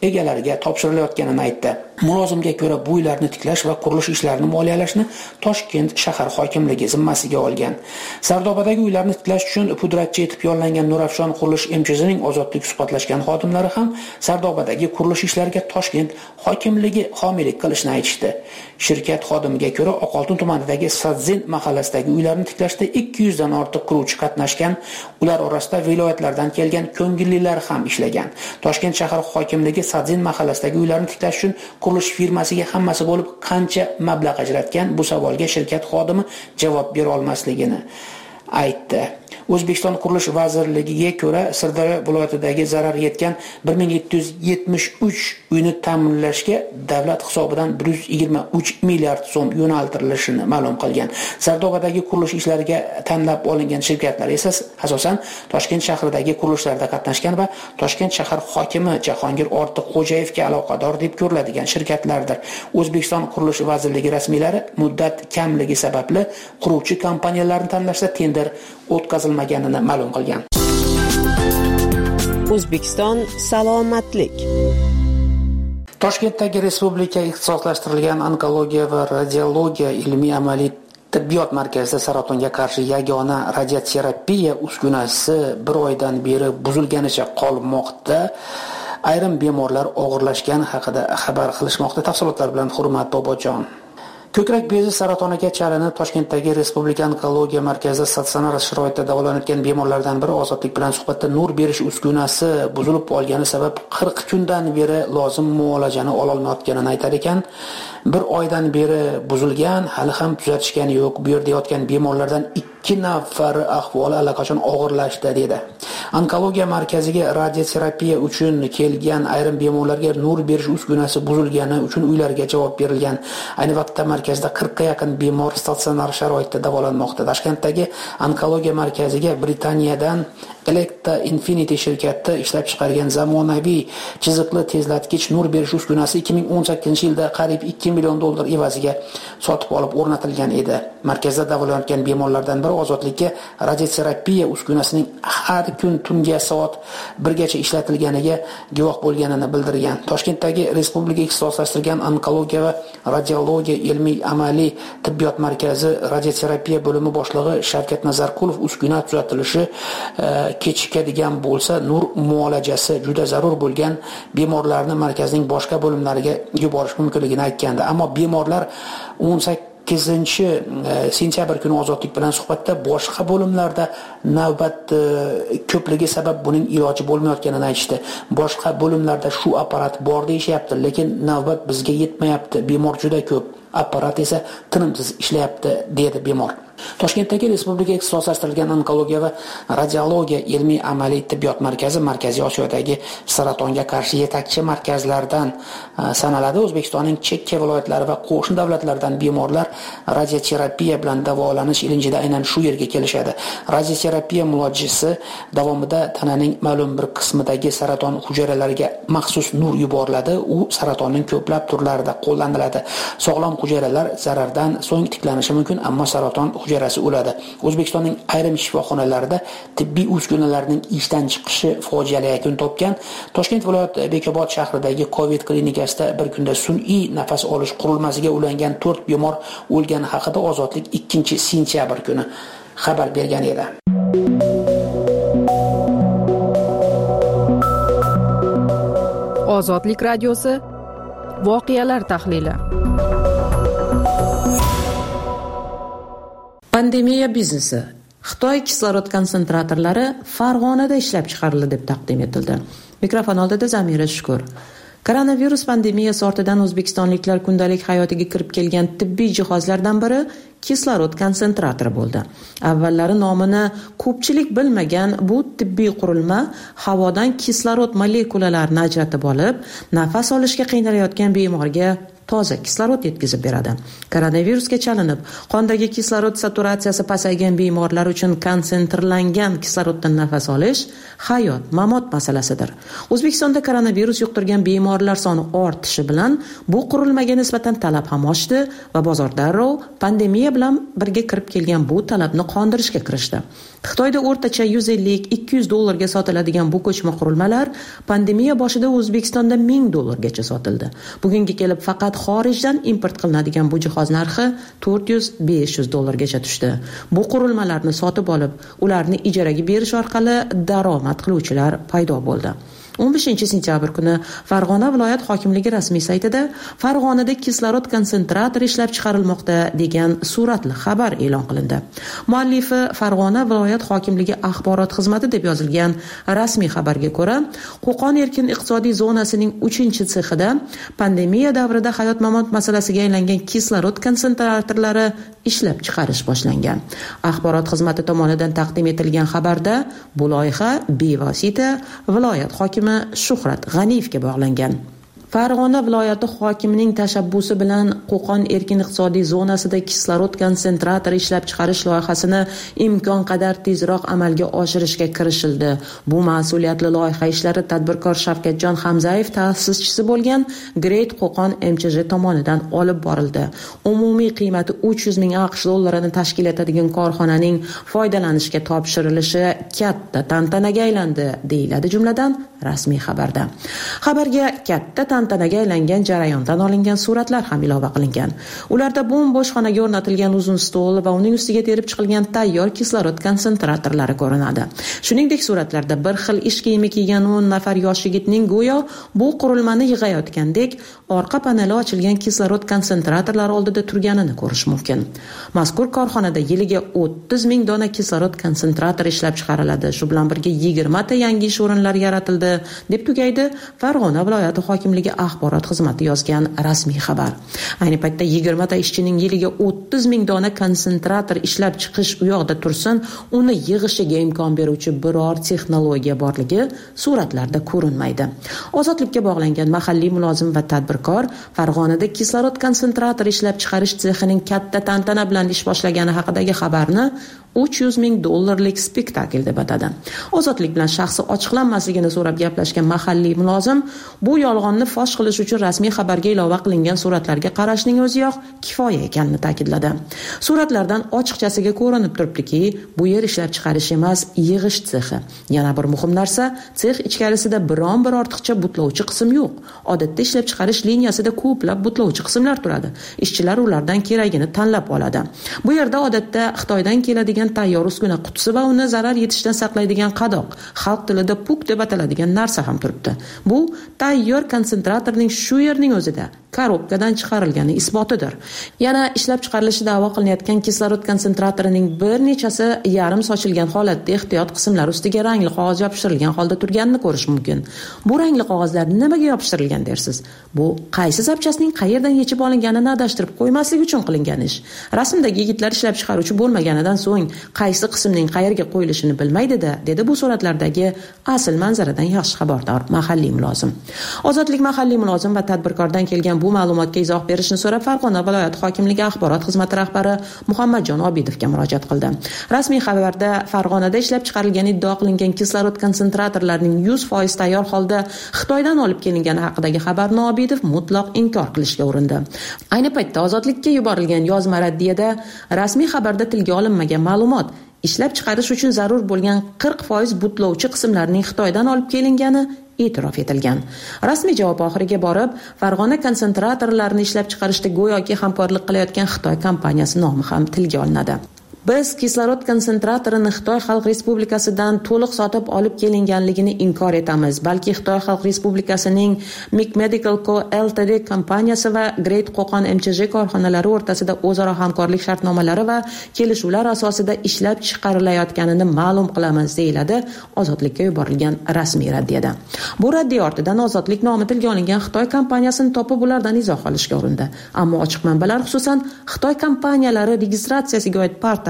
egalariga topshirilayotganini aytdi. Mulozimga ko'ra, bu uylarni tiklash va qurilish ishlarini moliyalashni Toshkent shahar hokimligi zimmasiga olgan. Sardobadagi uylarni tiklash uchun pudratchi etib yollangan Nurafshon qurilish MCh'sining Ozodlik suhbatlashgan xodimlari ham Sardobadagi qurilish ishlariga Toshkent hokimligi homiylik qilishni aytishdi. Shirkat xodimiga ko'ra, Oqoltin tumanidagi Sadzin mahallasidagi uylarni tiklashda 200 dan ortiq quruvchi qatnashgan. Ular orasida viloyatlardan kelgan ko'ngillilar ham ishlagan. Toshkent shahar hokimligi Sadzin mahallasidagi uylarni tiklash uchun qurilish firmasiga hammasi bo'lib qancha mablag' ajratgan? Bu savolga shirkat xodimi javob bera olmasligini aytdi. O'zbekiston Qurilish vazirligiga ko'ra, Sirdaryo viloyatidagi zarar yetgan 1773 uyni ta'minlashga davlat hisobidan 123 milliard so'm yo'naltirilishini ma'lum qilgan. Sardobadagi qurilish ishlariga tanlab olingan shirkatlar esa asosan Toshkent shahridagi qurilishlarda qatnashgan va Toshkent shahar hokimi Jahongir Ortiqxo'jayevga aloqador deb ko'riladigan shirkatlardir. O'zbekiston Qurilish vazirligi rasmiylari muddat kamligi sababli quruvchi kompaniyalarni tanlashda tender o'tkazilmaganini ma'lum qilgan. O'zbekiston salomatlik. Toshkentdagi Respublika ixtisoslashtirilgan onkologiya va radiologiya ilmiy-amaliy tibbiyot markazida saratonga qarshi yagona radioterapiya uskunasi 1 oydan beri buzilganicha qolmoqda. Ayrim bemorlar og'irlashgani haqida xabar qilishmoqda. Tafsilotlar bilan Hurmat Bobojon. Ko'krak bezi saratoniga chalinib Toshkentdagi Respublika onkologiya markazida statsionar sharoitda davolanayotgan bemorlardan biri Ozodlik bilan suhbatda nur berish uskunasi buzilib qolgani sabab 40 kundan beri lozim muolajani ola olmayotganini aytar ekan. 1 oydan beri buzilgan, hali ham tuzatishgani yo'q. Bu yerda yotgan bemorlardan 2 nafari ahvoli allaqachon og'irlashdi dedi. Onkologiya markaziga radioterapiya uchun kelgan ayrim bemorlarga nur berish uskunasi buzilgani uchun uylariga javob berilgan. Ayni vaqtda markazda 40 ga yaqin bemor statsionar sharoitda davolanmoqda. Toshkentdagi onkologiya markaziga Britaniyadan Electa Infinity shirkati ishlab chiqargan zamonaviy chiziqli tezlatgich nur berish uskunasi 2018-yilda qariyb $2 million evaziga sotib olib o'rnatilgan edi. Markazda davolanayotgan bemorlardan biri Ozodlikka radioterapiya uskunasining har kun tungi soat 1 gacha ishlatilganiga guvoh bo'lganini bildirgan. Toshkentdagi Respublika ixtisoslashtirilgan onkologiya va radiologiya ilmiy-amaliy tibbiyot markazi radioterapiya bo'limi boshlig'i Shavkat Nazarqulov uskuna tuzatilishi kechikadigan bo'lsa, nur muolajasi juda zarur bo'lgan bemorlarni markazning boshqa bo'limlariga yuborish mumkinligini aytgandi. Ammo bemorlar 18-sentyabr kuni Ozodlik bilan suhbatda boshqa bo'limlarda navbat ko'pligi sabab buning iloji bo'lmayotganini aytishdi. Boshqa bo'limlarda shu apparat bor deyishyapti, lekin navbat bizga yetmayapti. Bemor juda ko'p, apparat esa tinimsiz ishlayapti, dedi bemor. Toshkentdagi Respublika ixtisoslashtirilgan onkologiya va radiologiya ilmiy-amaliy tibbiyot markazi Markaziy Osiyodagi saratonga qarshi yetakchi markazlardan sanaladi. O'zbekistonning chekka viloyatlari va qo'shni davlatlardan bemorlar radioterapiya bilan davolanish ilinjida aynan shu yerga kelishadi. Radioterapiya muolajasi davomida tananing ma'lum bir qismidagi saraton hujayralariga maxsus nur yuboriladi. U saratonning ko'plab turlarida qo'llaniladi. Sog'lom hujayralar zarardan so'ng tiklanishi mumkin, ammo saraton hujayrasi o'ladi. O'zbekistonning ayrim shifoxonalarida tibbiy uskunalarning ishdan chiqishi fojiali yakun topgan. Toshkent viloyat Bekobod shahridagi COVID klinikasida bir kunda sun'iy nafas olish qurilmasiga ulangan 4 bemor o'lgani haqida Ozodlik 2-sentyabr kuni xabar bergan edi. Ozodlik radiosi voqealar tahlili. Pandemiya biznesi. Xitoy kislorod konsentratorlari Farg'onada ishlab chiqarildi deb taqdim etildi. Mikrofon oldida Zamira Shukur. Koronavirus pandemiyasi ortidan o'zbekistonliklar kundalik hayotiga kirib kelgan tibbiy jihozlardan biri kislorod konsentratori bo'ldi. Avvallari nomini ko'pchilik bilmagan bu tibbiy qurilma havodan kislorod molekulalarini ajratib olib, nafas olishga qiynalayotgan bemorga toza kislorod yetkazib beradi. Koronavirusga chalinib, qondagi kislorod saturatsiyasi pasaygan bemorlar uchun konsentrlangan kisloroddan nafas olish hayot-mamot masalasidir. O'zbekistonda koronavirus yuqtirgan bemorlar soni ortishi bilan bu qurilmaga nisbatan talab ham oshdi va bozor darrov pandemiya bilan birga kirib kelgan bu talabni qondirishga kirishdi. Xitoyda o'rtacha $150-200 sotiladigan bu ko'chma qurilmalar pandemiya boshida O'zbekistonda $1000 sotildi. Bugunga kelib faqat xorijdan import qilinadigan bu jihoz narxi $400-500 tushdi. Bu qurilmalarni sotib olib, ularni ijaraga berish orqali daromad qiluvchilar paydo bo'ldi. 15 sentyabr kuni Farg'ona viloyat hokimligi rasmiy saytida Farg'onada kislorod konsentratori ishlab chiqarilmoqda degan suratli xabar e'lon qilindi. Muallifi Farg'ona viloyat hokimligi axborot xizmati deb yozilgan rasmiy xabarga ko'ra, Qo'qon erkin iqtisodiy zonasining 3-sexida pandemiya davrida hayot-mamot masalasiga aylangan kislorod konsentratorlari ishlab chiqarish boshlangan. Axborot xizmati tomonidan taqdim etilgan xabarda bu loyiha bevosita viloyat hokimi Shuhrat G'aniyevga bog'langan. Farg'ona viloyati hokimining tashabbusi bilan Qo'qon erkin iqtisodiy zonasida kislorod konsentratori ishlab chiqarish loyihasini imkon qadar tezroq amalga oshirishga kirishildi. Bu mas'uliyatli loyiha ishlari tadbirkor Shavkatjon Hamzayev ta'sischisi bo'lgan Great Qo'qon MChJ tomonidan olib borildi. Umumiy qiymati $300,000 tashkil etadigan korxonaning foydalanishga topshirilishi katta tantanaga aylandi, deyiladi jumladan rasmiy xabarda. Xabarga katta tantanaga aylangan jarayondan olingan suratlar ham ilova qilingan. Ularda bo'm-bo'sh xonaga o'rnatilgan uzun stol va uning ustiga terib chiqilgan tayyor kislorod konsentratorlari ko'rinadi. Shuningdek, suratlarda bir xil ish kiyimi kiygan 10 nafar yosh yigitning go'yo bu qurilmani yig'ayotgandek orqa paneli ochilgan kislorod konsentratorlari oldida turganini ko'rish mumkin. Mazkur korxonada yiliga 30,000 dona kislorod konsentratori ishlab chiqariladi. Shu bilan birga 20 ta yangi ish o'rinlari yaratildi, deb tugaydi Farg'ona viloyati hokimligi axborot xizmati yozgan rasmiy xabar. Ayni paytda 20 ta ishchining yiliga 30,000 dona konsentrator ishlab chiqish u yoqda tursin, uni yig'ishiga imkon beruvchi biror texnologiya borligi suratlarda ko'rinmaydi. Ozodlikka bog'langan mahalliy mulozim va tadbirkor Farg'onada kislorod konsentrator ishlab chiqarish sexining katta tantana bilan ish boshlagani haqidagi xabarni $300,000 spektakl deb atadi. Ozodlik bilan shaxsi ochiqlanmasligini so'rab gaplashgan mahalliy mulozim bu yolg'onni fosh qilish uchun rasmiy xabarga ilova qilingan suratlarga qarashning o'ziyoq kifoya ekanini ta'kidladi. Suratlardan ochiqchasiga ko'rinib turibdiki, bu yer ishlab chiqarish emas, yig'ish sexi. Yana bir muhim narsa, sex ichkarisida biron bir ortiqcha butlovchi qism yo'q. Odatda ishlab chiqarish liniyasida ko'plab butlovchi qismlar turadi. Ishchilar ulardan keragini tanlab oladi. Bu yerda odatda Xitoydan keladigan tayyor uskuna qutisi va uni zarar yetishdan saqlaydigan qadoq, xalq tilida puk deb ataladigan narsa ham turibdi. Bu tayyor konsentratorning shu yerning o'zida korobkadan chiqarilgani isbotidir. Yana ishlab chiqarilishi da'vo qilinayotgan kislorod konsentratorining bir nechasi yarim sochilgan holatda ehtiyot qismlar ustiga rangli qog'oz yopishtirilgan holda turganini ko'rish mumkin. Bu rangli qog'ozlar nimaga yopishtirilgan dersiz? Bu qaysi zapchastning qayerdan yechib olinganini adashtirib qo'ymaslik uchun qilingan ish. Rasmdagi yigitlar ishlab chiqaruvchi bo'lmaganidan so'ng qaysi qismning qayerga qo'yilishini bilmaydi-da, dedi bu suratlardagi asl manzaradan yaxshi xabardor mahalliy mulozim. Ozodlik mahalliy mulozim va tadbirkordan kelgan bu ma'lumotga izoh berishni so'rab Farg'ona viloyat hokimligi axborot xizmati rahbari Muhammadjon Obidovga murojaat qildi. Rasmiy xabarda Farg'onada ishlab chiqarilgan iddio qilingan kislorod konsentratorlarining 100% tayyor holda Xitoydan olib kelingani haqidagi xabarni Obidov mutlaq inkor qilishga urindi. Ayni paytda ozodlikka yuborilgan yozma raddiyada rasmiy xabarda tilga olinmagan ma'lumot ishlab chiqarish uchun zarur bo'lgan 40% butlovchi qismlarning Xitoydan olib kelingani e'tirof etilgan. Rasmiy javob oxiriga borib, Farg'ona konsentratorlarini ishlab chiqarishda go'yoki hamkorlik qilayotgan Xitoy kompaniyasi nomi ham tilga olinadi. Biz kislorod konsentratorini Xitoy Xalq Respublikasidan to'liq sotib olib kelinganligini inkor etamiz. Balki Xitoy Xalq Respublikasining Mic Medical Co Ltd kompaniyasi va Great Qo'qon MChJ korxonalari o'rtasida o'zaro hamkorlik shartnomalari va kelishuvlar asosida ishlab chiqarilayotganini ma'lum qilamiz, deyiladi Ozodlikka yuborilgan rasmiy raddiyada. Bu raddiya ortidan Ozodlik nomi tilga olingan Xitoy kompaniyasini topib ulardan izoh olishga urindi. Ammo ochiq manbalar, xususan Xitoy kompaniyalari registratsiyasiga oid portal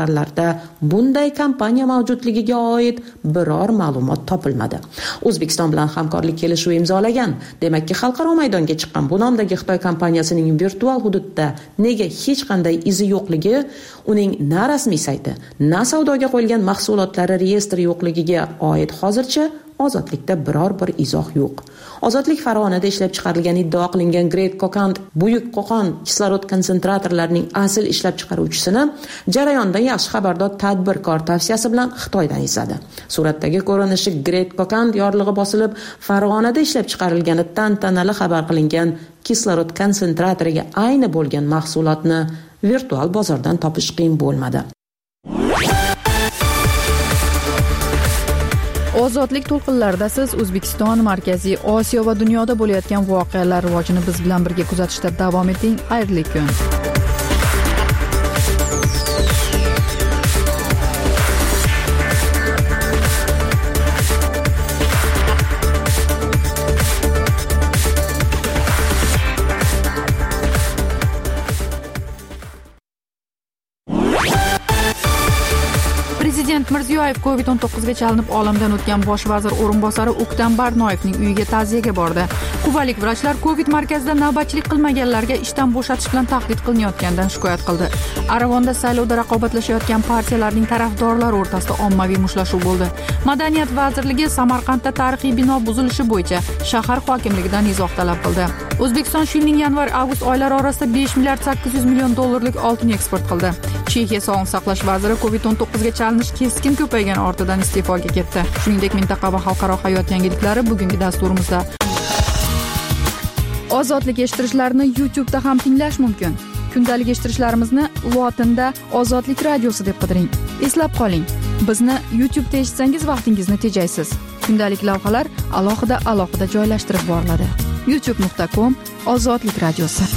kanallarida bunday kompaniya mavjudligiga oid biror ma'lumot topilmadi. O'zbekiston bilan hamkorlik kelishuvi imzolagan. Demakki, xalqaro maydonga chiqqan bu nomdagi Xitoy kompaniyasining virtual hududda nega hech qanday izi yo'qligi, uning na rasmiy sayti, na savdoga qo'yilgan mahsulotlari reyestri yo'qligiga oid hozircha Ozodlikda biror bir izoh yo'q. Ozodlik Farg'onada ishlab chiqarilgan iddao qilingan Great Kokand buyuk qo'qon kislorod konsentratorlarining asl ishlab chiqaruvchisini jarayondan yaxshi xabardor tadbirkor tavsiyasi bilan Xitoydan izladi. Suratdagi ko'rinishi Great Kokand yorlig'i bosilib, Farg'onada ishlab chiqarilgani tantanali xabar qilingan kislorod konsentratoriga ayni bo'lgan mahsulotni virtual bozordan topish qiyin bo'lmadi. Ozodlik to'lqinlarida siz O'zbekiston, Markaziy Osiyo va dunyoda bo'layotgan voqealar rivojini biz bilan birga kuzatishda davom eting. Xayrli kun. Prezident Mirziyoyev COVID-19 ga chalinib olamdan o'tgan bosh vazir o'rinbosari O'ktam Barnoyevning uyiga ta'ziyaga bordi. Quvalik vrachlar COVID markazida navbatchilik qilmaganlarga ishdan bo'shatish bilan tahdid qilinayotganidan shikoyat qildi. Aravonda saylovda raqobatlashayotgan partiyalarning tarafdorlari o'rtasida ommaviy mushtlashuv bo'ldi. Madaniyat vazirligi Samarqandda tarixiy bino buzilishi bo'yicha shahar hokimligidan izoh talab qildi. O'zbekiston shu yilning yanvar-avgust oylari orasida 5 milliard 800 million dollarlik oltin eksport qildi. Chexiya sog'liqni saqlash vaziri COVID-19 ga chalinish keskin ko'paygani ortidan iste'foga ketdi. Shuningdek, mintaqa va xalqaro hayot yangiliklari bugungi dasturimizda. Ozodlik eshittirishlarini YouTube'da ham tinglash mumkin. Kundalik eshittirishlarimizni lotinda Ozodlik radiosi deb qidiring. Eslab qoling, bizni YouTube'da eshitsangiz vaqtingizni tejaysiz. Kundalik lavhalar alohida joylashtirib boriladi. youtube.com Ozodlik radiosi.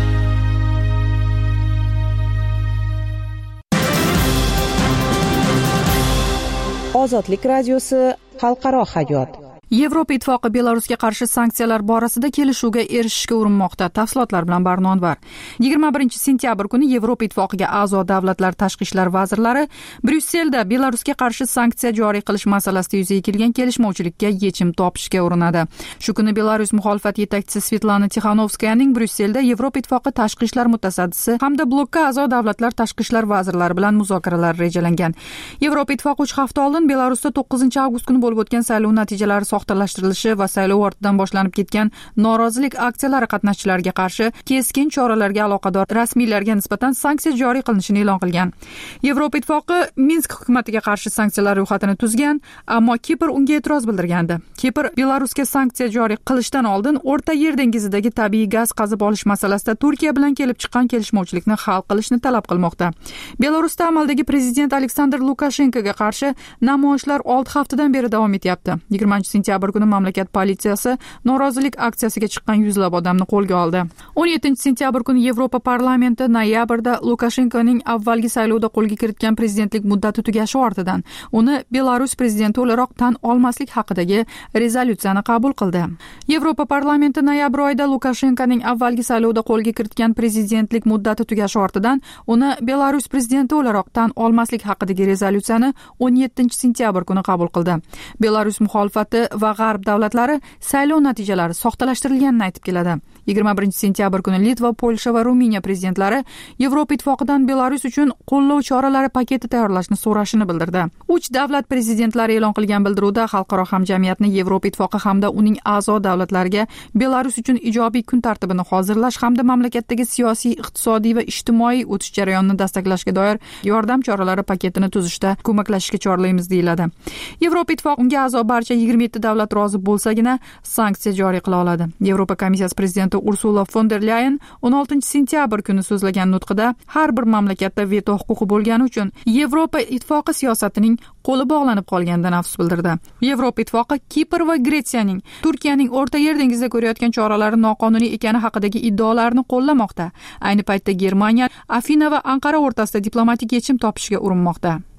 Ozodlik radiosi xalqaro hayot. Yevropa Ittifoqi Belarusga qarshi sanksiyalar borasida kelishuvga erishishga urinmoqda. Tafsilotlar bilan Barnon var. 21-sentyabr kuni Yevropa Ittifoqiga a'zo davlatlar tashqi ishlar vazirlari Bryusselda Belarusga qarshi sanksiya joriy qilish masalasida yuzaga kelgan kelishmovchilikka yechim topishga urinadi. Shu kuni Belarus muxolifat yetakchisi Svetlana Tixanovskayaning Bryusselda Yevropa Ittifoqi tashqi ishlar mutasaddisi hamda blokka a'zo davlatlar tashqi ishlar vazirlari bilan muzokaralar rejalangan. Yevropa Ittifoqi 3 hafta oldin Belarusda 9-avgust kuni bo'lib o'tgan saylov natijalari soxtalashtirilishi va saylov ortidan boshlanib ketgan norozilik aksiyalari qatnashchilariga qarshi keskin choralarga aloqador rasmiylarga nisbatan sanksiya joriy qilinishini e'lon qilgan. Yevropa Ittifoqi Minsk hukumatiga qarshi sanksiyalar ro'yxatini tuzgan, ammo Kipr unga e'tiroz bildirgandi. Kipr Belarusga sanksiya joriy qilishdan oldin O'rta Yer dengizidagi tabiiy gaz qazib olish masalasida Turkiya bilan kelib chiqqan kelishmovchilikni hal qilishni talab qilmoqda. Belarusda amaldagi prezident Aleksandr Lukashenkoga qarshi namoyishlar 6 haftadan beri davom etyapti. 20-sentyabr kuni mamlakat politsiyasi norozilik aksiyasiga chiqqan yuzlab odamni qo'lga oldi. 17-sentyabr kuni Yevropa parlamenti noyabrda Lukashenkoning avvalgi saylovda qo'lga kiritgan prezidentlik muddati tugashi ortidan uni Belarus prezidenti o'laroq tan olmaslik haqidagi rezolyutsiyani qabul qildi. Yevropa parlamenti noyabr oyida Lukashenkoning avvalgi saylovda qo'lga kiritgan prezidentlik muddati tugashi ortidan uni Belarus prezidenti o'laroq tan olmaslik haqidagi rezolyutsiyani 17-sentyabr kuni qabul qildi. Belarus muxolifati va g'arb davlatlari saylov natijalari soxtalashtirilganini aytib keladi. 21-sentyabr kuni Litva, Polsha va Ruminiya prezidentlari Yevropa Ittifoqidan Belarus uchun qo'llov choralari paketi tayyorlashni so'rashini bildirdi. 3 davlat prezidentlari e'lon qilgan bildiruvda xalqaro hamjamiyatni Yevropa Ittifoqi hamda uning a'zo davlatlariga Belarus uchun ijobiy kun tartibini hozirlash hamda mamlakatdagi siyosiy, iqtisodiy va ijtimoiy o'tish jarayonini dastaklashga doir yordam choralari paketini tuzishda ko'maklashishga chorlaymiz deyiladi. Yevropa Ittifoqi unga a'zo barcha 27 davlat rozi bo'lsagina sanksiya joriy qila oladi. Yevropa komissiyasi prezidenti Ursula von der Leyen 16-sentyabr kuni so'zlagan nutqida har bir mamlakatda veto huquqi bo'lgani uchun Yevropa Ittifoqi siyosatining qo'li bog'lanib qolganidan afsus bildirdi. Yevropa Ittifoqi Kipr va Gretsiyaning Turkiyaning O'rta Yer dengizida ko'rayotgan choralari noqonuniy ekani haqidagi iddaolarni qo'llamoqda. Ayni paytda Germaniya, Afina va Anqara o'rtasida diplomatik yechim topishga urinmoqda.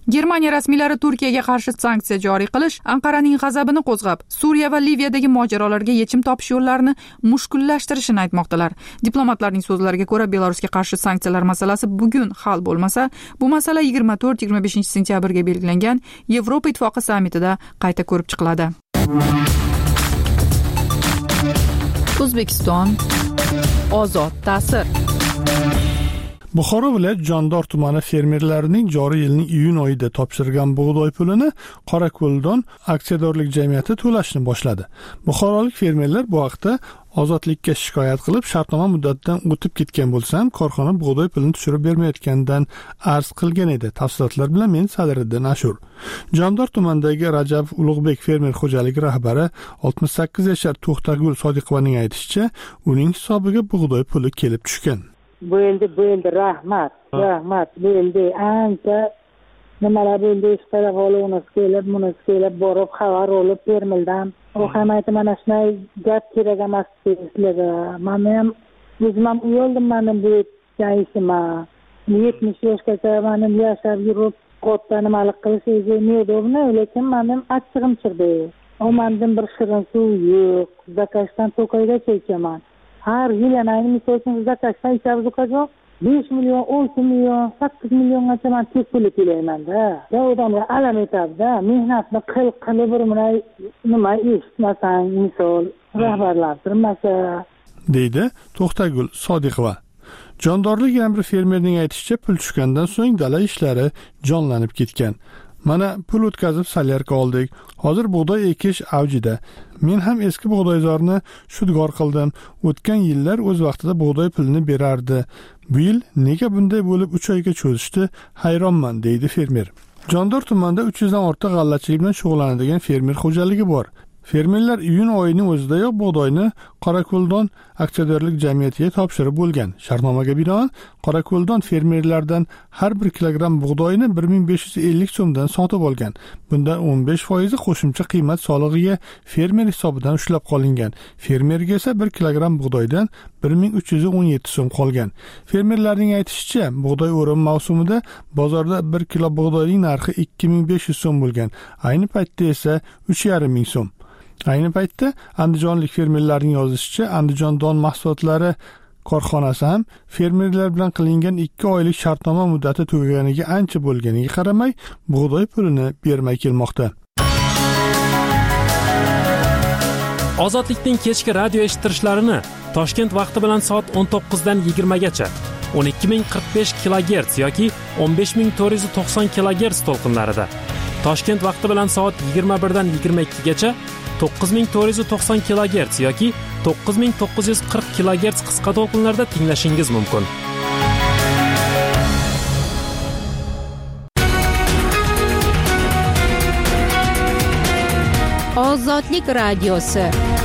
Germaniya rasmiylari Turkiyaga qarshi sanksiya joriy qilish Anqaraning g'azabini qo'zg'ab, Suriya va Liviyadagi mojarolarga yechim topish yo'llarini mushkullashtirishini aytmoqdalar. Diplomatlarning so'zlariga ko'ra, Belarusga qarshi sanksiyalar masalasi bugun hal bo'lmasa, bu masala 24-25 sentyabrga belgilangan Yevropa Ittifoqi sammitida qayta ko'rib chiqiladi. O'zbekiston ozod ta'sir. Buxoro viloyat Jondor tumani fermerlarining joriy yilning iyun oyida topshirgan bug'doy pulini Qorako'ldon aksiyadorlik jamiyati to'lashni boshladi. Buxorolik fermerlar bu haqda ozodlikka shikoyat qilib, shartnoma muddatidan o'tib ketgan bo'lsa ham, korxona bug'doy pulini tushirib bermayotganidan arz qilgan edi. Tafsilotlar bilan men Sadiriddin Ashur. Jondor tumanidagi Rajab Ulug'bek fermer xo'jaligi rahbari 68 yashar To'xtagul Sodiqovaning aytishicha, uning hisobiga bug'doy puli kelib tushgan. Bo'ldi, rahmat, bo'ldi. Ancha nimalar bo'ldi, ishqilib bunisi kelib borib xabar olib fermerdan. U ham aytdi, mana shunday gap kerak emas sizlarga. Men ham o'zim ham uyaldim, men bu ishimga 70 yoshgacha men yashab yurib, qo'tta nimalar qilish o'zimni, lekin menim achchig'im chiqdi. O mendan bir shirin suv yo'q, zakashdan to'kayda chekaman. Har yil yana misol uchun zakashdan ichamiz uqajoq 5 million, 10 million, 8 milliongacha men tek puli to'layman-da. Ya odamlar alam etadi-da, mehnatni qilib bir nima eshitmasang, misol rahbarlar turmasa, deydi To'xtagul Sodiqova. Jondorlik yana bir fermerning aytishicha, pul tushgandan so'ng dala ishlari jonlanib ketgan. Mana pul o'tkazib salyarka oldik. Hozir bug'doy ekish avjida. Men ham eski bug'doyzorni shudgor qildim. O'tgan yillar o'z vaqtida bug'doy pulini berardi. Bu yil nega bunday bo'lib 3 oyga cho'zishdi? Hayronman, deydi fermer. Jondor tumanida 300 dan ortiq g'allachilik bilan shug'ullanadigan fermer xo'jaligi bor. Fermerlar iyun oyining o'zidayoq bug'doyni Qorako'ldon aksiyadorlik jamiyatiga topshirib bo'lgan. Shartnomaga binoan Qorako'ldon fermerlardan har 1 kilogramm bug'doyni 1550 so'mdan sotib olgan. Bundan 15% qo'shimcha qiymat solig'iga fermer hisobidan ushlab qolingan. Fermerga esa 1 kilogramm bug'doydan 1317 so'm qolgan. Fermerlarning aytishicha, bug'doy o'rim mavsumida bozorda 1 kilo bug'doyning narxi 2500 so'm bo'lgan. Ayni paytda esa 3500 so'm. Ayni paytda andijonlik fermerlarning yozishicha, Andijon don mahsulotlari korxonasi ham fermerlar bilan qilingan 2 oylik shartnoma muddati tugaganiga ancha bo'lganiga qaramay, bug'doy pulini bermay kelmoqda. Ozodlikning kechki radio eshittirishlarini Toshkent vaqti bilan soat 19 dan 20 gacha 12045 kHz yoki 15490 kHz to'lqinlarida, Toshkent vaqti bilan soat 21 dan 22 gacha 9490 kHz yoki 9940 kHz qisqa to'lqinlarda tinglashingiz mumkin. Ozodlik radiosi.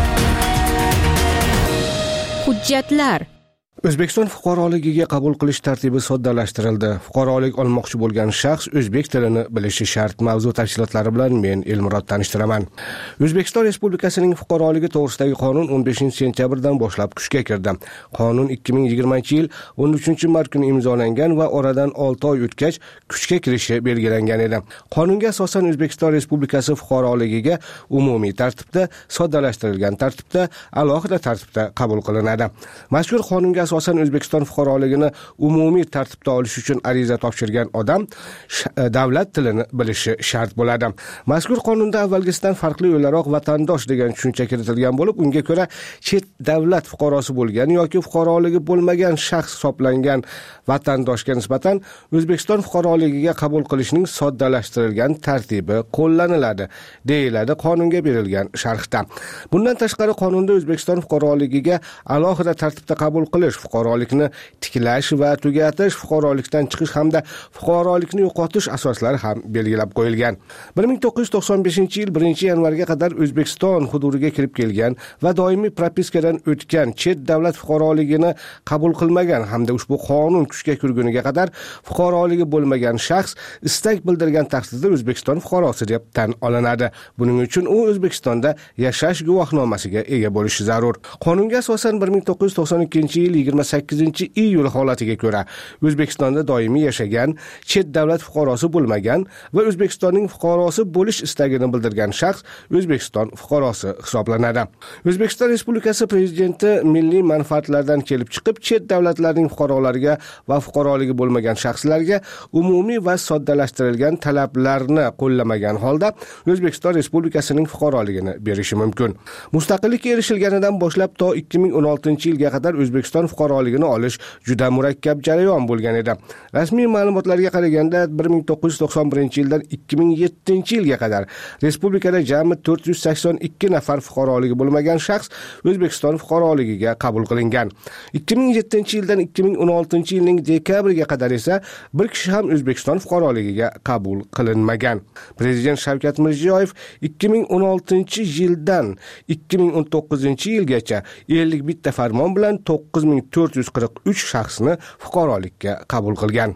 Hujjatlar. O'zbekiston fuqaroligiga qabul qilish tartibi soddalashtirildi. Fuqarolik olmoqchi bo'lgan shaxs o'zbek tilini bilishi shart. Mavzu tafsilotlari bilan men Elmurod tanishtiraman. O'zbekiston Respublikasining fuqaroligi to'g'risidagi qonun 15-sentyabrdan boshlab kuchga kirdi. Qonun 2020-yil 13-mart kuni imzolangan va oradan 6 oy o'tgach kuchga kirishi belgilangan edi. Qonunga asosan O'zbekiston Respublikasi fuqaroligiga umumiy tartibda, soddalashtirilgan tartibda, alohida tartibda qabul qilinadi. Mazkur qonunga asosan O'zbekiston fuqaroligini umumiy tartibda olish uchun ariza topshirgan odam davlat tilini bilishi shart bo'ladi. Mazkur qonunda avvalgisidan farqli o'laroq vatandosh degan tushuncha kiritilgan bo'lib, unga ko'ra chet davlat fuqarosi bo'lgan yoki fuqaroligi bo'lmagan shaxs hisoblangan vatandoshga nisbatan O'zbekiston fuqaroligiga qabul qilishning soddalashtirilgan tartibi qo'llaniladi, deyiladi qonunga berilgan sharhda. Bundan tashqari qonunda O'zbekiston fuqaroligiga alohida tartibda qabul qilish, fuqarolikni tiklash va tugatish, fuqarolikdan chiqish hamda fuqarolikni yo'qotish asoslari ham belgilab qo'yilgan. 1995-yil 1-yanvarga qadar O'zbekiston hududiga kirib kelgan va doimiy propiskadan o'tgan chet davlat fuqaroligini qabul qilmagan hamda ushbu qonun kuchga kirguniga qadar fuqaroligi bo'lmagan shaxs istak bildirgan taqdirda O'zbekiston fuqarosi deb tan olinadi. Buning uchun u O'zbekistonda yashash guvohnomasiga ega bo'lishi zarur. Qonunga asosan 1992-yil 28-iyul holatiga ko'ra O'zbekistonda doimiy yashagan, chet davlat fuqarosi bo'lmagan va O'zbekistonning fuqarosi bo'lish istagini bildirgan shaxs O'zbekiston fuqarosi hisoblanadi. O'zbekiston Respublikasi Prezidenti milliy manfaatlardan kelib chiqib, chet davlatlarning fuqarolariga va fuqaroligi bo'lmagan shaxslarga umumiy va soddalashtirilgan talablarni qo'llamagan holda O'zbekiston Respublikasining fuqaroligini berishi mumkin. Mustaqillikka erishilganidan boshlab to 2016-yilga qadar O'zbekiston fuqaroligini olish juda murakkab jarayon bo'lgan edi. Rasmiy ma'lumotlarga qaraganda 1991-yildan 2007-yilga qadar respublikada jami 482 nafar fuqaroligi bo'lmagan shaxs O'zbekiston fuqaroligiga qabul qilingan. 2007-yildan 2016-yilning dekabriga qadar esa bir kishi ham O'zbekiston fuqaroligiga qabul qilinmagan. Prezident Shavkat Mirziyoyev 2016-yildan 2019-yilgacha 51 farmon bilan 9443 shaxsni fuqarolikka qabul qilgan.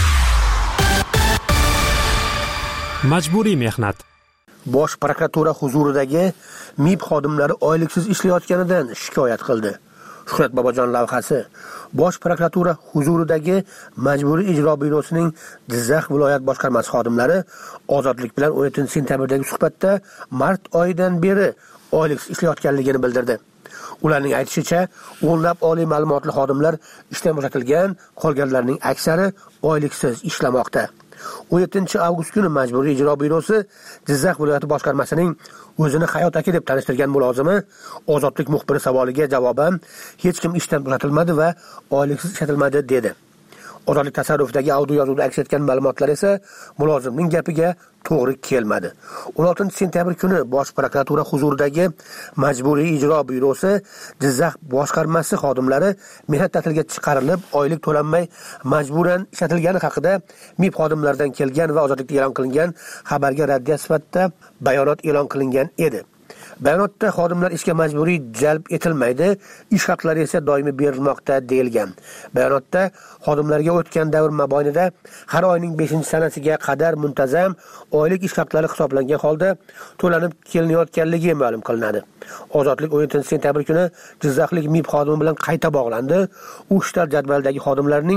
Majburiy mehnat. Bosh prokuratura huzuridagi MIB xodimlari oyliksiz ishlayotganidan shikoyat qildi. Shuhrat Bobojon lavhasi. Bosh prokuratura huzuridagi Majburiy ijro byurosining Jizzax viloyat boshqarmasi xodimlari Ozodlik bilan 17-sentyabrdagi suhbatda mart oyidan beri oyliksiz ishlayotganligini bildirdi. Ularning aytishicha, o'nlab oliy ma'lumotli xodimlar ishdan bo'shatilgan, qolganlarning aksari oyliksiz ishlamoqda. 17-avgust kuni Majburiy ijro byurosi Jizzax viloyati boshqarmasining o'zini Hayot aka deb tanishtirgan mulozimi Ozodlik muxbiri savoliga javoban hech kim ishdan bo'shatilmadi va oyliksiz ishlatilmadi dedi. Ozodlik tasarrufidagi audio yozuvda aks etgan ma'lumotlar esa mulozimning gapiga to'g'ri kelmadi. 16-sentyabr kuni Bosh prokuratura huzuridagi Majburiy ijro byurosi Jizzax boshqarmasi xodimlari mehnat ta'tiliga chiqarilib, oylik to'lanmay majburan ishlatilgani haqida MIB xodimlaridan kelgan va Ozodlikda e'lon qilingan xabarga raddiya sifatida bayonot e'lon qilingan edi. Bayonotda xodimlar ishga majburiy jalb etilmaydi, ish haqlari esa doimiy berilmoqda deyilgan. Bayonotda xodimlarga o'tgan davr mobaynida har oyning 5-sanasiga qadar muntazam oylik ish haqlari hisoblangan holda to'lanib kelinayotganligi ma'lum qilinadi. Ozodlik 17-sentyabr kuni Jizzaxlik MIB xodimi bilan qayta bog'landi. U shtat jadvalidagi xodimlarning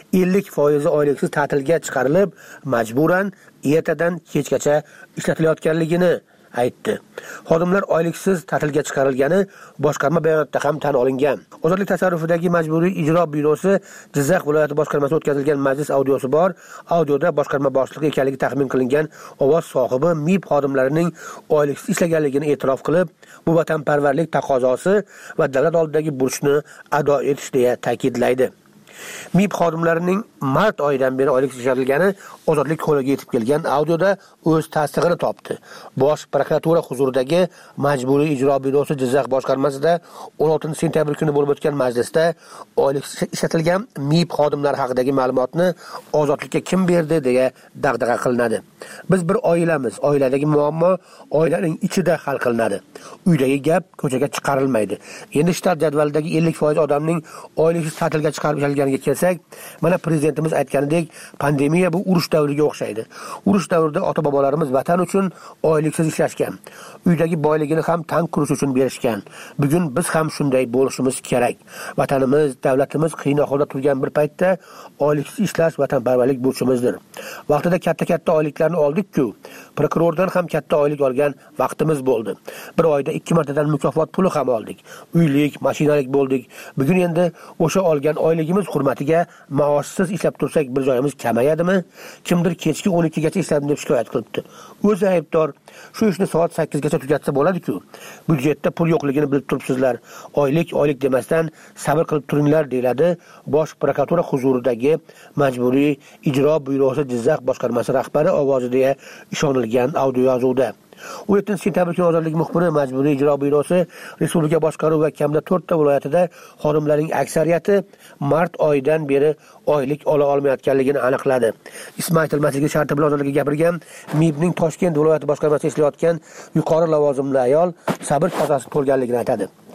50% oyliksiz ta'tilga chiqarilib, majburan ertadan kechgacha ishlatilayotganligini aytdi. Xodimlar oyliksiz ta'tilga chiqarilgani boshqarma bayonotida ham tan olingan. Ozodlik tasarrufidagi Majburiy ijro byurosi Jizzax viloyati boshqarmasi o'tkazilgan majlis audiosi bor. Audioda boshqarma boshlig'i ekanligi taxmin qilingan ovoz sohibi MIB xodimlarining oyliksiz ishlaganligini e'tirof qilib, bu vatanparvarlik taqozosi va davlat oldidagi burchni ado etish deya ta'kidlaydi. MIB xodimlarining mart oyidan beri oyliksiz ishlatilgani Ozodlik qo'liga yetib kelgan audioda o'z tasdig'ini topdi. Bosh prokuratura huzuridagi Majburiy ijro byurosi Jizzax boshqarmasida 16-sentyabr kuni bo'lib o'tgan majlisda oyliksiz ishlatilgan MIB xodimlari haqidagi ma'lumotni Ozodlikka kim berdi deya dag'dag'a qilinadi. Biz bir oilamiz, oiladagi muammo oilaning ichida hal qilinadi. Uydagi gap ko'chaga chiqarilmaydi. Endi shtat jadvalidagi 50% odamning oyliksiz ta'tilga chiqarib ishlatilganiga kelsak, mana prezidentimiz aytganidek, pandemiya bu urush davriga o'xshaydi. Urush davrida ota-bobolarimiz vatan uchun oyliksiz ishlashgan. Uydagi boyligini ham tank qurish uchun berishgan. Bugun biz ham shunday bo'lishimiz kerak. Vatanimiz, davlatimiz qiyin ahvolda turgan bir paytda oyliksiz ishlash vatanparvarlik burchimizdir. Vaqtida katta oyliklarni oldik-ku, prokurordan ham katta oylik olgan vaqtimiz bo'ldi. Bir oyda 2 martadan mukofot puli ham oldik. Uylik, mashinalik bo'ldik. Bugun endi o'sha olgan oyligimiz hurmatiga maoshsiz ishlab tursak bir joyimiz kamayadimi? Kimdir kechki 12 gacha ishladim deb shikoyat qilibdi. O'zi aybdor. Shu ishni soat 8 gacha tugatsa bo'ladi-ku. Budjetda pul yo'qligini bilib turibsizlar. Oylik demasdan sabr qilib turinglar deyiladi Bosh prokuratura huzuridagi Majburiy ijro byurosi Jizzax boshqarmasi rahbari ovozida ishonilgan audio yozuvda. 17-sentyabr kuni Ozodlik muxbiri Majburiy ijro byurosi respublika boshqaruvi va kamida 4 ta viloyatida xodimlarning aksariyati mart oyidan beri oylik ola olmayotganligini aniqladi. Ismi aytilmasligi sharti bilan Ozodlikka gapirgan MIBning Toshkent viloyati boshqarmasida ishlayotgan yuqori lavozimli ayol sabr kosasi to'lganligini aytadi.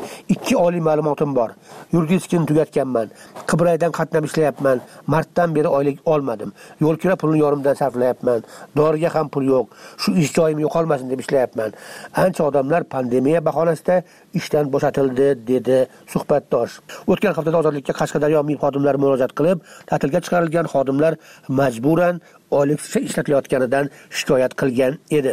2 oliy ma'lumotim bor. Yuridiskini tugatganman. Qibraydan qatnab ishlayapman. Martdan beri oylik olmadim. Yo'lkira pulni yorimdan sarflayapman. Doriga ham pul yo'q. Shu ish joyim yo'qolmasin deb ishlayapman. Ancha odamlar pandemiya bahonasida ishdan bo'shatildi, dedi suhbatdosh. O'tgan haftada ozodlikka Qashqadaryo MIB xodimlari murojaat qilib, ta'tilga chiqarilgan xodimlar majburan oyliksiz ishlatilayotganidan shikoyat qilgan edi.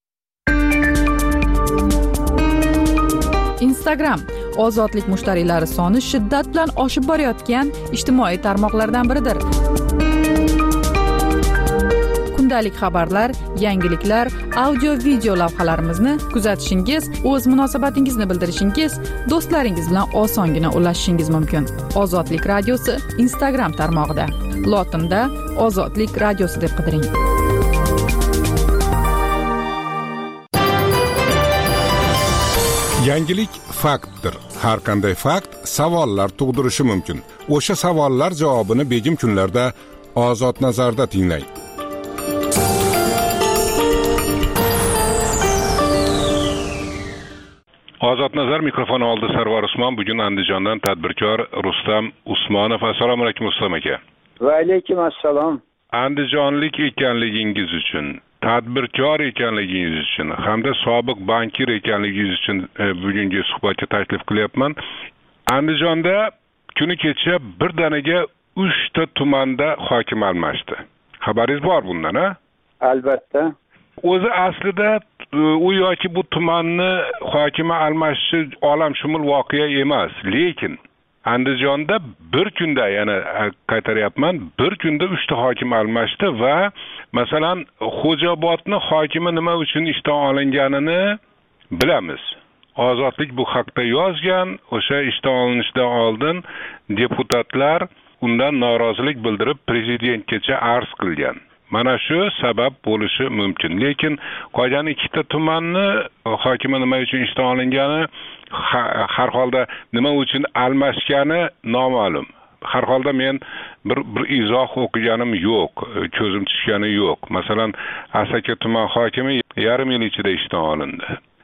Instagram ozodlik mushtariylari soni shiddat bilan oshib borayotgan ijtimoiy tarmoqlardan biridir. Kundalik xabarlar, yangiliklar, audio-video lavhalarimizni kuzatishingiz, o'z munosabatingizni bildirishingiz, do'stlaringiz bilan osongina ulashishingiz mumkin. Ozodlik radiosi Instagram tarmog'ida. Lotinda Ozodlik radiosi deb qidiring. Yangilik faktdir. Har qanday fakt savollar tug'dirishi mumkin. O'sha savollar javobini begim kunlarda Ozod nazarda tinglang. Ozod nazar mikrofon oldi Sarvar Usmon. Bugun Andijondan tadbirkor Rustam Usmonov. Assalomu alaykum Rustam aka. Va alaykum assalom. Andijonlik ekanligingiz uchun, tadbirkor ekanligingiz uchun hamda sobiq bankir ekanligingiz uchun bugungi suhbatga taklif qilyapman. Andijonda kuni kecha birdaniga 3 ta tumanda hokim almashdi. Xabaringiz bor bundan, ha? Albatta. O'zi aslida u yoki bu tumanni hokimi almashishi olamshumul voqea emas, lekin Andijonda bir kunda, yana qaytaryapman, bir kunda 3 ta hokim almashdi va masalan Xo'jaobodni hokimi nima uchun ishdan olinganini bilamiz. Ozodlik bu haqda yozgan, o'sha ishdan olinishidan oldin deputatlar undan norozilik bildirib prezidentgacha arz qilgan. Mana shu sabab bo'lishi mumkin. Lekin qolgan 2 ta tumanni hokimi nima uchun ishdan olingani, har holda nima uchun almashgani noma'lum. Har holda men bir izoh o'qiganim yo'q, ko'zim tushgani yo'q. Masalan, Asaka tuman hokimi yarim yil ichida ishdan olindi.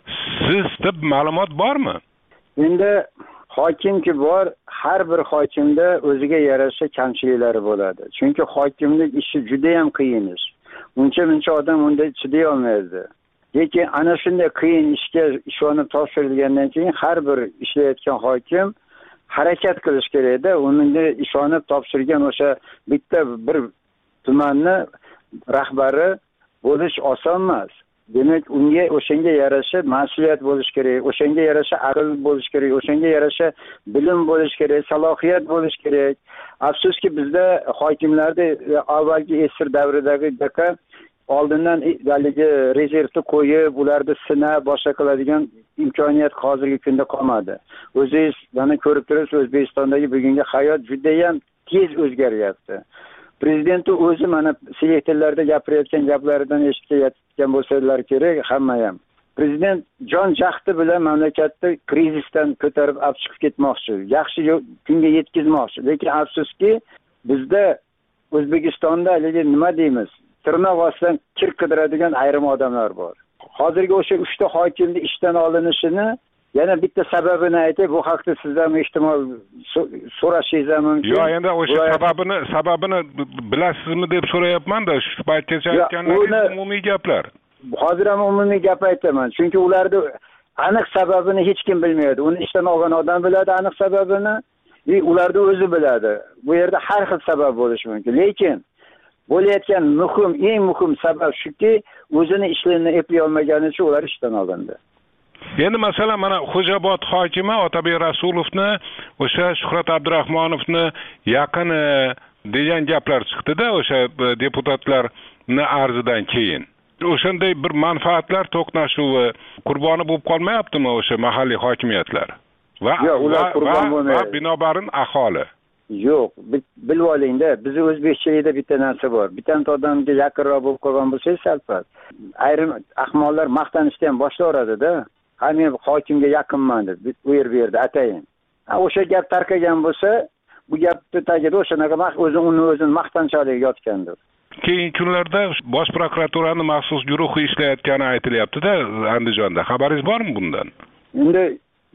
Sizda ma'lumot bormi? Endi hokimki bor, har bir hokimda o'ziga yarasha kamchiliklari bo'ladi. Chunki hokimlik ishi juda ham qiyin ish. Uncha odam unda chiday olmaydi. Lekin ana shunday qiyin ishga ishonib topshirilgandan keyin har bir ishlayotgan hokim harakat qilish kerak-da. Unga ishonib topshirgan o'sha bitta bir tumanni rahbari bo'lish oson emas. Demak, unga o'shanga yarasha mas'uliyat bo'lish kerak, o'shanga yarasha aql bo'lish kerak, o'shanga yarasha bilim bo'lish kerak, salohiyat bo'lish kerak. Afsuski bizda hokimlarda avvalgi esir davridagi daqa oldindan haligi rezervni qo'yib, ularni sinab boshqa qiladigan imkoniyat hozirgi kunda qolmadi. O'zingiz mana ko'rib turibsiz, O'zbekistondagi bugungi hayot juda ham tez o'zgaryapti. Prezident o'zi mana selektorlarda gapirayotgan gaplaridan eshitgan bo'lsalar kerak, hamma ham. Prezident jon jahdi bilan mamlakatni krizisdan ko'tarib olib chiqib ketmoqchi, yaxshi kunga yetkazmoqchi. Lekin afsuski, bizda O'zbekistonda nima deymiz? Tirnoq ostidan kir qidiradigan ayrim odamlar bor. Hozirgi o'sha 3 ta hokimning ishdan olinishini yana bitta sababini aytib, bu haqda sizdan ehtimol so'rashingiz mumkin. Yo'q, endi o'sha sababini bilasizmi deb so'rayapman-da, shu paytgacha aytganlaringiz umumiy gaplar. Hozir ham umumiy gap aytaman, chunki ularni aniq sababini hech kim bilmaydi. Uni ishdan olgan odam biladi aniq sababini, va ularni o'zi biladi. Bu yerda har xil sabab bo'lishi mumkin. Lekin bo'layotgan eng muhim sabab shuki, o'zini ishlarini eplay olmagani uchun ular ishdan olindi. Endi masalan mana Xo'jaobod hokimi Otabek Rasulovni o'sha Shuhrat Abdurahmonovni yaqini degan gaplar chiqdi-da o'sha deputatlarni arzidan keyin. O'shanday bir manfaatlar to'qnashuvi qurboni bo'lib qolmayaptimi o'sha mahalliy hokimiyatlar? Yo'q, ular qurbon bo'lmaydi. Va binobarin aholi. Yo'q, bilib oling-da, bizning o'zbekchilikda bitta narsa bor. Bitta odamga yaqinroq bo'lib qolgan bo'lsangiz salpas. Ayrim ahmoqlar maqtanishni ham boshlayveradi-da. Men hokimga yaqinman deb u yerda atayin. O'sha gap tarqagan bo'lsa, bu gapni tagida o'shanaqa o'zini maqtanchalik yotgandir. Keyingi kunlarda Bosh prokuraturaning maxsus guruhi ishlayotgani aytilyapti-da Andijonda. Xabaringiz bormi bundan? Endi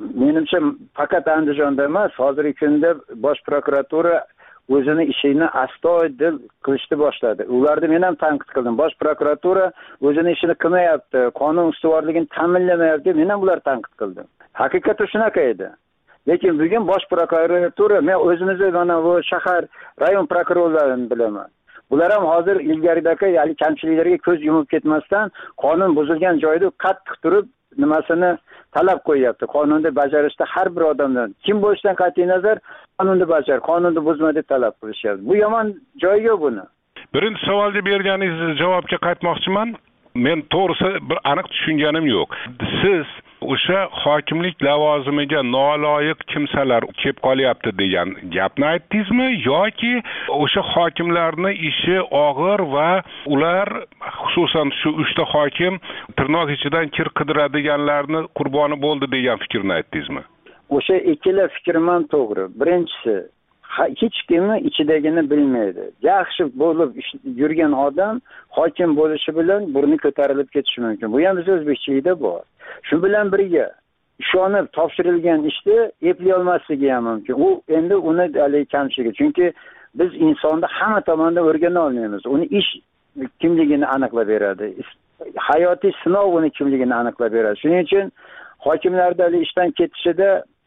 menimcha faqat Andijonda emas, hozirgi kunda bosh prokuratura o'zini ishini astoydil qilishni boshladi. Ularni men ham tanqid qildim. Bosh prokuratura o'zini ishini qilmayapti, qonun ustuvorligini ta'minlamayapti, men ham ularni tanqid qildim. Haqiqatda shunaqa edi. Lekin bugun bosh prokuratura, men o'zimizni mana bu shahar rayon prokurorlarini bilaman. Ular ham hozir ilgaridagi kamchiliklarga ko'z yumib ketmasdan qonun buzilgan joyda qattiq turib nimasini talab qo'yapti. Qonunni bajarishda har bir odamdan kim bo'lishidan qat'iy nazar qonunni bajar, qonunni buzma deb talab qilishyapti. Bu yomon joyi yo'q buni. Birinchi savolga berganingiz javobga qaytmoqchiman. Men to'g'risi bir aniq tushunganim yo'q. Siz o'sha hokimlik lavozimiga noloyiq kimsalar kelib qolyapti degan gapni aytdingizmi yoki o'sha hokimlarning ishi og'ir va ular xususan shu 3 ta hokim tirnoq ichidan kir qidiradiganlarni qurboni bo'ldi degan fikrni aytdingizmi? O'sha ikkala fikrim ham to'g'ri. Birinchisi, hech kimni ichidagini bilmaydi. Yaxshi bo'lib yurgan odam hokim bo'lishi bilan burni ko'tarilib ketishi mumkin. Bu ham biz o'zbekchilikda bor. Shu bilan birga ishonib topshirilgan ishni eplay olmasligi ham mumkin. U endi uni kamchiligi. Chunki biz insonni hamma tomondan o'rgana olmaymiz. Uni ish kimligini aniqlab beradi. Hayotiy sinov uni kimligini aniqlab beradi. Shuning uchun hokimlarning ishdan ketishida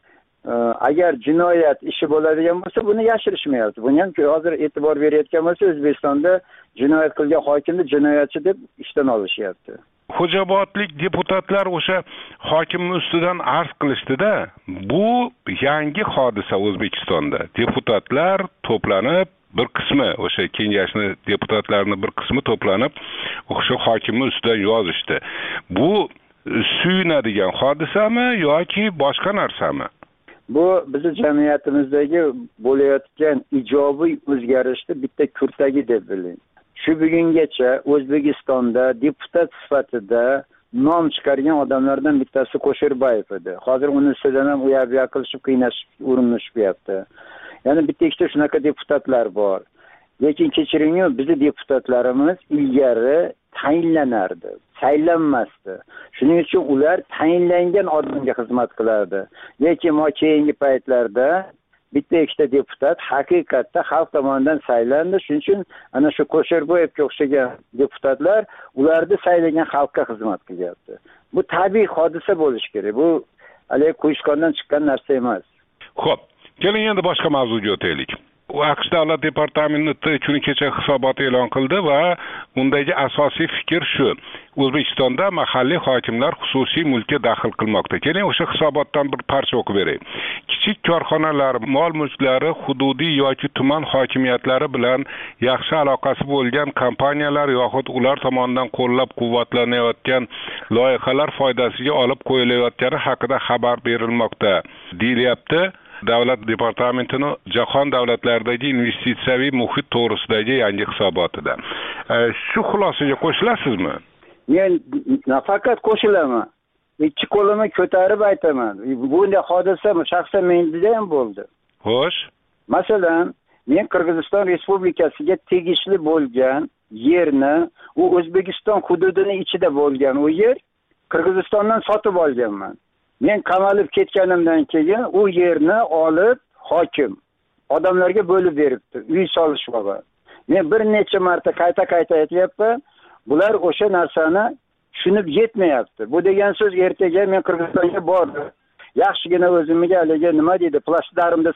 agar jinoyat ishi bo'ladigan bo'lsa, buni yashirishmayapti. Buni ham hozir e'tibor berayotgan bo'lsa, O'zbekistonda jinoyat qilgan hokimni jinoyatchi deb ishdan olishyapti. Xo'jobodlik deputatlar o'sha hokimning ustidan arz qilishdi-da. Bu yangi hodisa O'zbekistonda. Deputatlar to'planib bir qismi o'sha kengashni deputatlarning bir qismi to'planib o'sha hokimning ustidan yozishdi. Bu suyunadigan hodisami yoki boshqa narsami? Bu bizning jamiyatimizdagi bo'layotgan ijobiy o'zgarishni bitta kurtagi deb biling. Shu bugungacha O'zbekistonda deputat sifatida nom chiqargan odamlardan bittasi Qo'shirbayev edi. Hozir uni ustidan ham u yoq qilishib qiynashib urinishibdi. Ya'ni bitta ikkita shunaqa deputatlar bor. Lekin kechiring, bizning deputatlarimiz ilgari tayinlanardi, saylanmasdi. Shuning uchun ular tayinlangan odamga xizmat qilardi. Lekin keyingi paytlarda bitta ikkita deputat haqiqatda xalq tomonidan saylandi. Shuning uchun ana shu Qo'shirboyevga o'xshagan deputatlar ularni saylagan xalqqa xizmat qilyapti. Bu tabiiy hodisa bo'lishi kerak. Bu hali qo'yishqondan chiqqan narsa emas. Xo'p, keling endi boshqa mavzuga o'taylik. AQSh davlat departamenti kuni kecha hisobot e'lon qildi va undagi asosiy fikr shu: O'zbekistonda mahalliy hokimlar xususiy mulkka daxl qilmoqda. Keling o'sha hisobotdan bir parcha o'qib beray. Kichik korxonalar, mol-mulklari hududiy yoki tuman hokimiyatlari bilan yaxshi aloqasi bo'lgan kompaniyalar yoxud ular tomonidan qo'llab-quvvatlanayotgan loyihalar foydasiga olib qo'yilayotgani haqida xabar berilmoqda, deyilyapti. Davlat departamentining jahon davlatlaridagi investitsiyaviy muhit to'g'risidagi yangi hisobotida. Shu xulosaga qo'shilasizmi? Men nafaqat qo'shilaman, ikki qo'limni ko'tarib aytaman. Bunday hodisa shaxsan menda ham bo'ldi. Xo'sh. Masalan, men Qirg'iziston Respublikasiga tegishli bo'lgan yerni, u O'zbekiston hududining ichida bo'lgan u yer Qirg'izistondan sotib olganman. Men qamalib ketganimdan keyin u yerni olib hokim odamlarga bo'lib beribdi, uy solishmoqqa. Men bir necha marta qayta aytyapman, bular o'sha narsani tushunib yetmayapti. Bu degan so'z ertaga men Qirg'izistonga bordim. Yaxshigina o'zimga haligi nima deydi, plastdarimda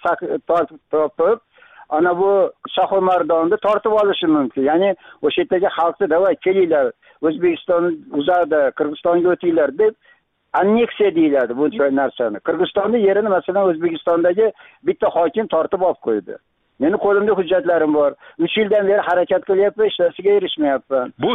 topib, ana bu Shohimardonni tortib olishim mumkin. Ya'ni o'sha yerdagi xalqni davay kelinglar, O'zbekiston uzadi, Qirg'izistonga o'tinglar deb anneksiya deyiladi bu narsani. Qirg'izistonning yerini masalan O'zbekistondagi bitta hokim tortib olib qo'ydi. Meni qo'limda hujjatlarim bor. 3 yildan beri harakat qilyapman, hech narsaga erishmayapman. Bu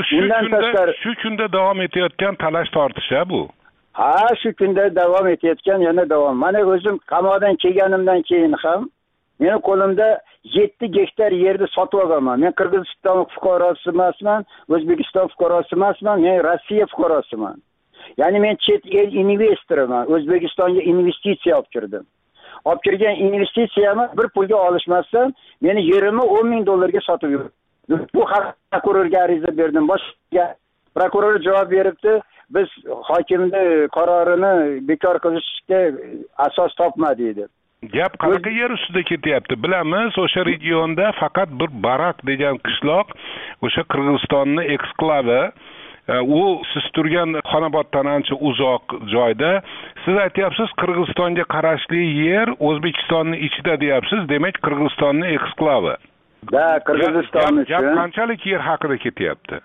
shu kunda davom etayotgan talash tortish bu. Ha, shu kunda davom etayotgan, yana davom. Mana o'zim qamoqdan kelganimdan keyin ham meni qo'limda 7 gektar yerni sotib olganman. Men Qirg'iziston fuqarosi emasman, O'zbekiston fuqarosi emasman, men Rossiya fuqarosiman. Ya'ni men chet el investoriman. O'zbekistonga investitsiya olib kirdim. Olib kirgan investitsiyamni bir pulga olishmasdan meni yerimni $10,000 sotib yurdi. Bu haqda prokurorga ariza berdim. Boshqa prokuror javob beribdi, biz hokimni qarorini bekor qilishga asos topmadik deb. Gap qanaqa yer ustida ketyapti? Bilamiz, o'sha regionda faqat bir Barak degan qishloq, o'sha Qirg'izistonning eksklavi, u siz turgan Xonoboddan ancha uzoq joyda. Siz aytyapsiz, Qirg'izistonga qarashli yer O'zbekistonning ichida deyapsiz, demak Qirg'izistonning eksklavi. Da, Qirg'iziston uchun gap qanchalik yer haqida ketyapti?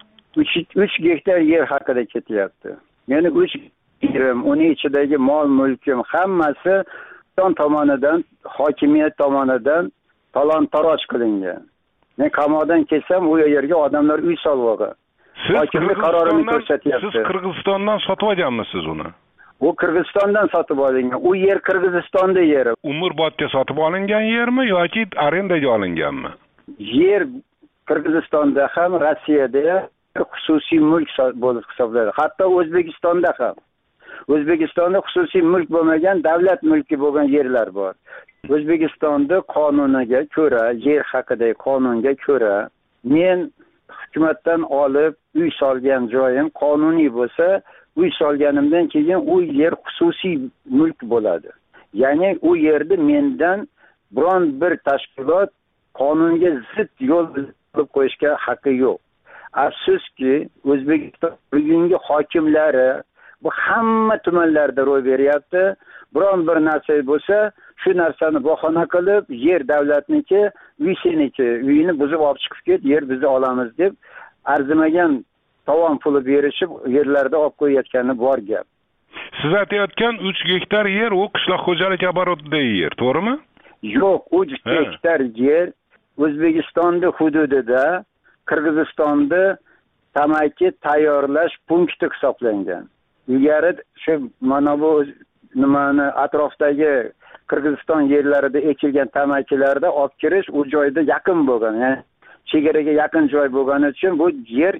3 gektar yer haqida ketyapti. Meni 3 yerim, uning ichidagi mol-mulkim hammasi tomonidan, hokimiyat tomonidan talon-taroj qilingan. Men qamoqdan kelsam, u yerga odamlar uy solmoqda. Hokimlik qarorini ko'rsatyapti. Siz Qirg'izistondan sotib olganmisiz uni? U Qirg'izistondan sotib olingan. U yer Qirg'izistonda yeri. Umrbodga sotib olingan yermi yoki arendaga olinganmi? Yer Qirg'izistonda ham, Rossiyada ham xususiy mulk bo'lib hisoblanadi. Hatto O'zbekistonda ham. O'zbekistonda xususiy mulk bo'lmagan, davlat mulki bo'lgan yerlar bor. O'zbekistonda qonuniga ko'ra, yer haqidagi qonunga ko'ra, men hukumatdan olib uy solgan joyim qonuniy bo'lsa, uy solganimdan keyin u yer xususiy mulk bo'ladi. Ya'ni u yerda mendan biron bir tashkilot qonunga zid yo'l qilib qo'yishga haqqi yo'q. Afsuski, O'zbekiston bugungi hokimlari bu hamma tumanlarda ro'y beryapti. Biron bir narsa bo'lsa, shu narsani bahona qilib, yer davlatniki, uy seniki, uyini buzib olib chiqib ket, yer bizni olamiz deb arzimagan tovon puli berishib, yerlarda olib qo'yayotgani bor gap. Siz aytayotgan 3 gektar yer u qishloq xo'jalik oborotidagi yer, to'g'rimi? Yo'q, 3 gektar yer O'zbekistonning hududida Qirg'izistonda tamaki tayyorlash punkti hisoblangan. Ilgari shu mana bu nimani atrofdagi Qirg'iziston yerlarida ekilgan tamakilarda olib kirish u joyda yaqin bo'lgan. Ya'ni chegaraga yaqin joy bo'lgani uchun bu yer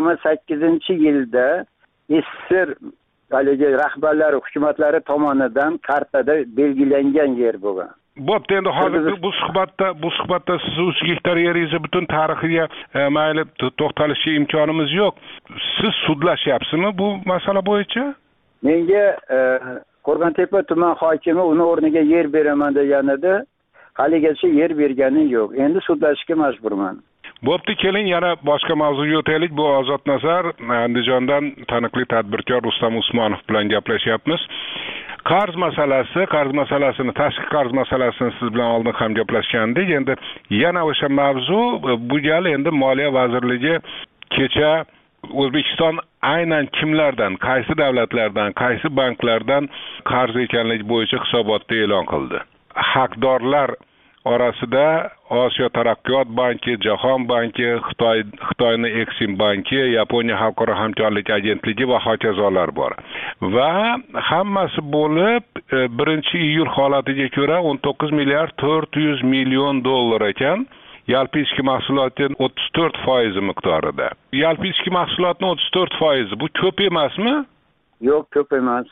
28-yilda SSR haligi rahbarlari, hukumatlari tomonidan kartada belgilangan yer bo'lgan. Bo'pti, endi hozir bu suhbatda siz 3 gektar yeringizni butun tarixiga mayli to'xtalishga imkonimiz yo'q. Siz sudlashyapsizmi bu masala bo'yicha? Menga Qo'rg'ontepa tuman hokimi uni o'rniga yer beraman deganida, haligacha yer bergani yo'q. Endi sudlashga majburman. Bo'pti, keling yana boshqa mavzuga o'taylik. Bu Ozod Nazar, Andijondan taniqli tadbirkor Rustam Usmonov bilan gaplashyapmiz. Qarz masalasini, tashqi qarz masalasini siz bilan oldin ham gaplashgandik. Endi yana o'sha mavzu bu gal endi Moliya vazirligi kecha O'zbekiston aynan kimlardan, qaysi davlatlardan, qaysi banklardan qarz ekanligi bo'yicha hisobotni e'lon qildi. Haqdorlar orasida Osiyo taraqqiyot banki, Jahon banki, Xitoyning Eksim banki, Yaponiya xalqaro hamkorlik agentligi va hokazolar bor. Va hammasi bo'lib 1-iyul holatiga ko'ra 19 milliard 400 million dollar ekan. Yalpi ichki mahsulotning 34% miqdorida. Yalpi ichki mahsulotning 34% bu ko'p emasmi? Yo'q, ko'p emas.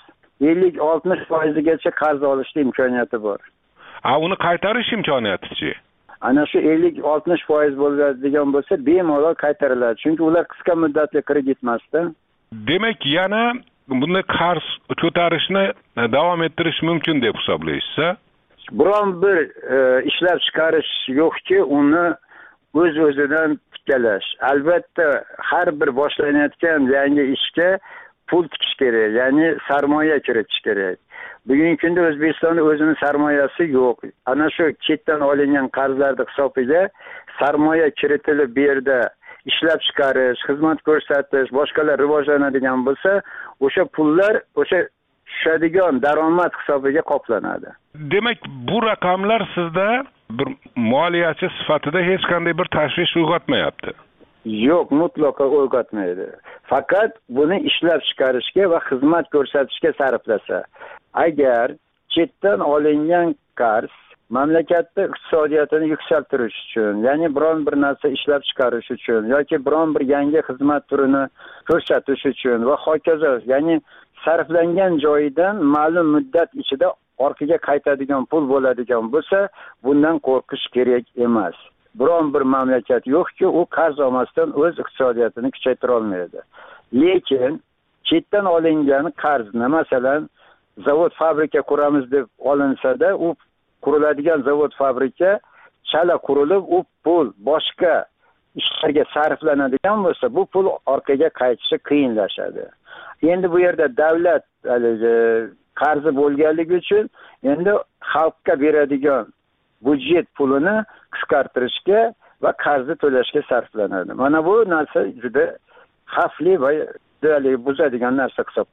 50-60%gacha qarz olishga imkoniyati bor. Uni qaytarish imkoniyati-chi? Ana shu 50-60% bo'ladigan bo'lsa, bemalol qaytariladi. Chunki ular qisqa muddatli kredit emasda. Demak, yana bunday qarz ko'tarishni davom ettirish mumkin deb hisoblaysiz-a? Biron bir ishlab chiqarish yo'qki, uni o'z-o'zidan tiklash. Albatta, har bir boshlanayotgan yangi ishga pul tikish kerak, ya'ni sarmoya kiritish kerak. Bugungi kunda O'zbekistonda o'zining sarmoyasi yo'q. Ana shu chetdan olingan qarzlarning hisobiga sarmoya kiritilib bu yerda ishlab chiqarish, xizmat ko'rsatish, boshqalar rivojlanadigan bo'lsa, o'sha pullar o'sha tushadigan daromad hisobiga qoplanadi. Demak, bu raqamlar sizda bir moliyachi sifatida hech qanday bir tashvish uyg'otmayapti. Yo'q, mutlaqo uyg'otmaydi. Faqat buni ishlab chiqarishga va xizmat ko'rsatishga sarflasa. Agar chetdan olingan qarz mamlakatda iqtisodiyotini yuksaltirish uchun, ya'ni biron bir narsa ishlab chiqarish uchun yoki biron bir yangi xizmat turini ko'rsatish uchun va hokazo, ya'ni sarflangan joyidan ma'lum muddat ichida orqaga qaytadigan pul bo'ladigan bo'lsa, bundan qo'rqish kerak emas. Biron bir mamlakat yo'qki, u qarz olmasdan o'z iqtisodiyotini kuchaytira olmaydi. lekin chetdan olingan qarzni, masalan, zavod fabrika quramiz deb olinsada, u quriladigan zavod fabrika chala qurilib, u pul boshqa ishlarga sarflanadigan bo'lsa, bu pul orqaga qaytishi qiyinlashadi. Endi bu yerda davlat qarzi bo'lganligi uchun endi xalqqa beradigan budjet pulini qisqartirishga va qarzni to'lashga sarflanadi. Mana bu narsa juda xavfli va buzadigan narsa hisob.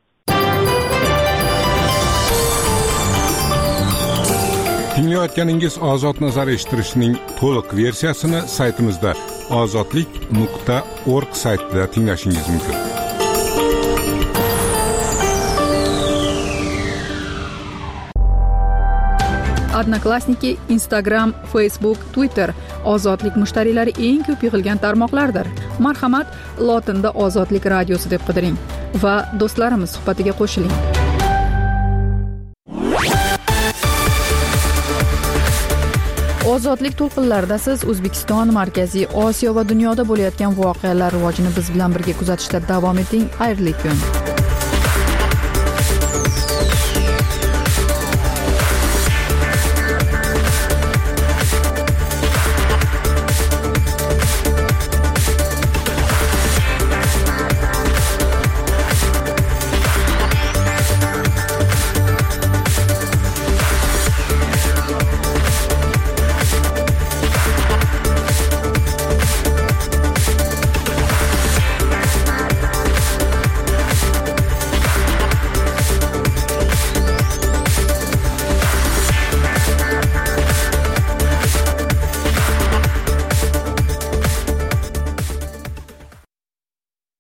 Tinglayotganingiz Ozod nazar eshittirishning to'liq versiyasini saytimizda ozodlik.org saytida tinglashingiz mumkin. Odnoklassniki, Instagram, Facebook, Twitter ozodlik mushtariylari eng ko'p yig'ilgan tarmoqlardir. Marhamat, lotinda Ozodlik radiosi deb qidiring va do'stlarimiz suhbatiga qo'shiling. Ozodlik to'lqinlarida siz O'zbekiston, Markaziy Osiyo va dunyoda bo'layotgan voqealar rivojini biz bilan birga kuzatishda davom eting. Xayrli kun.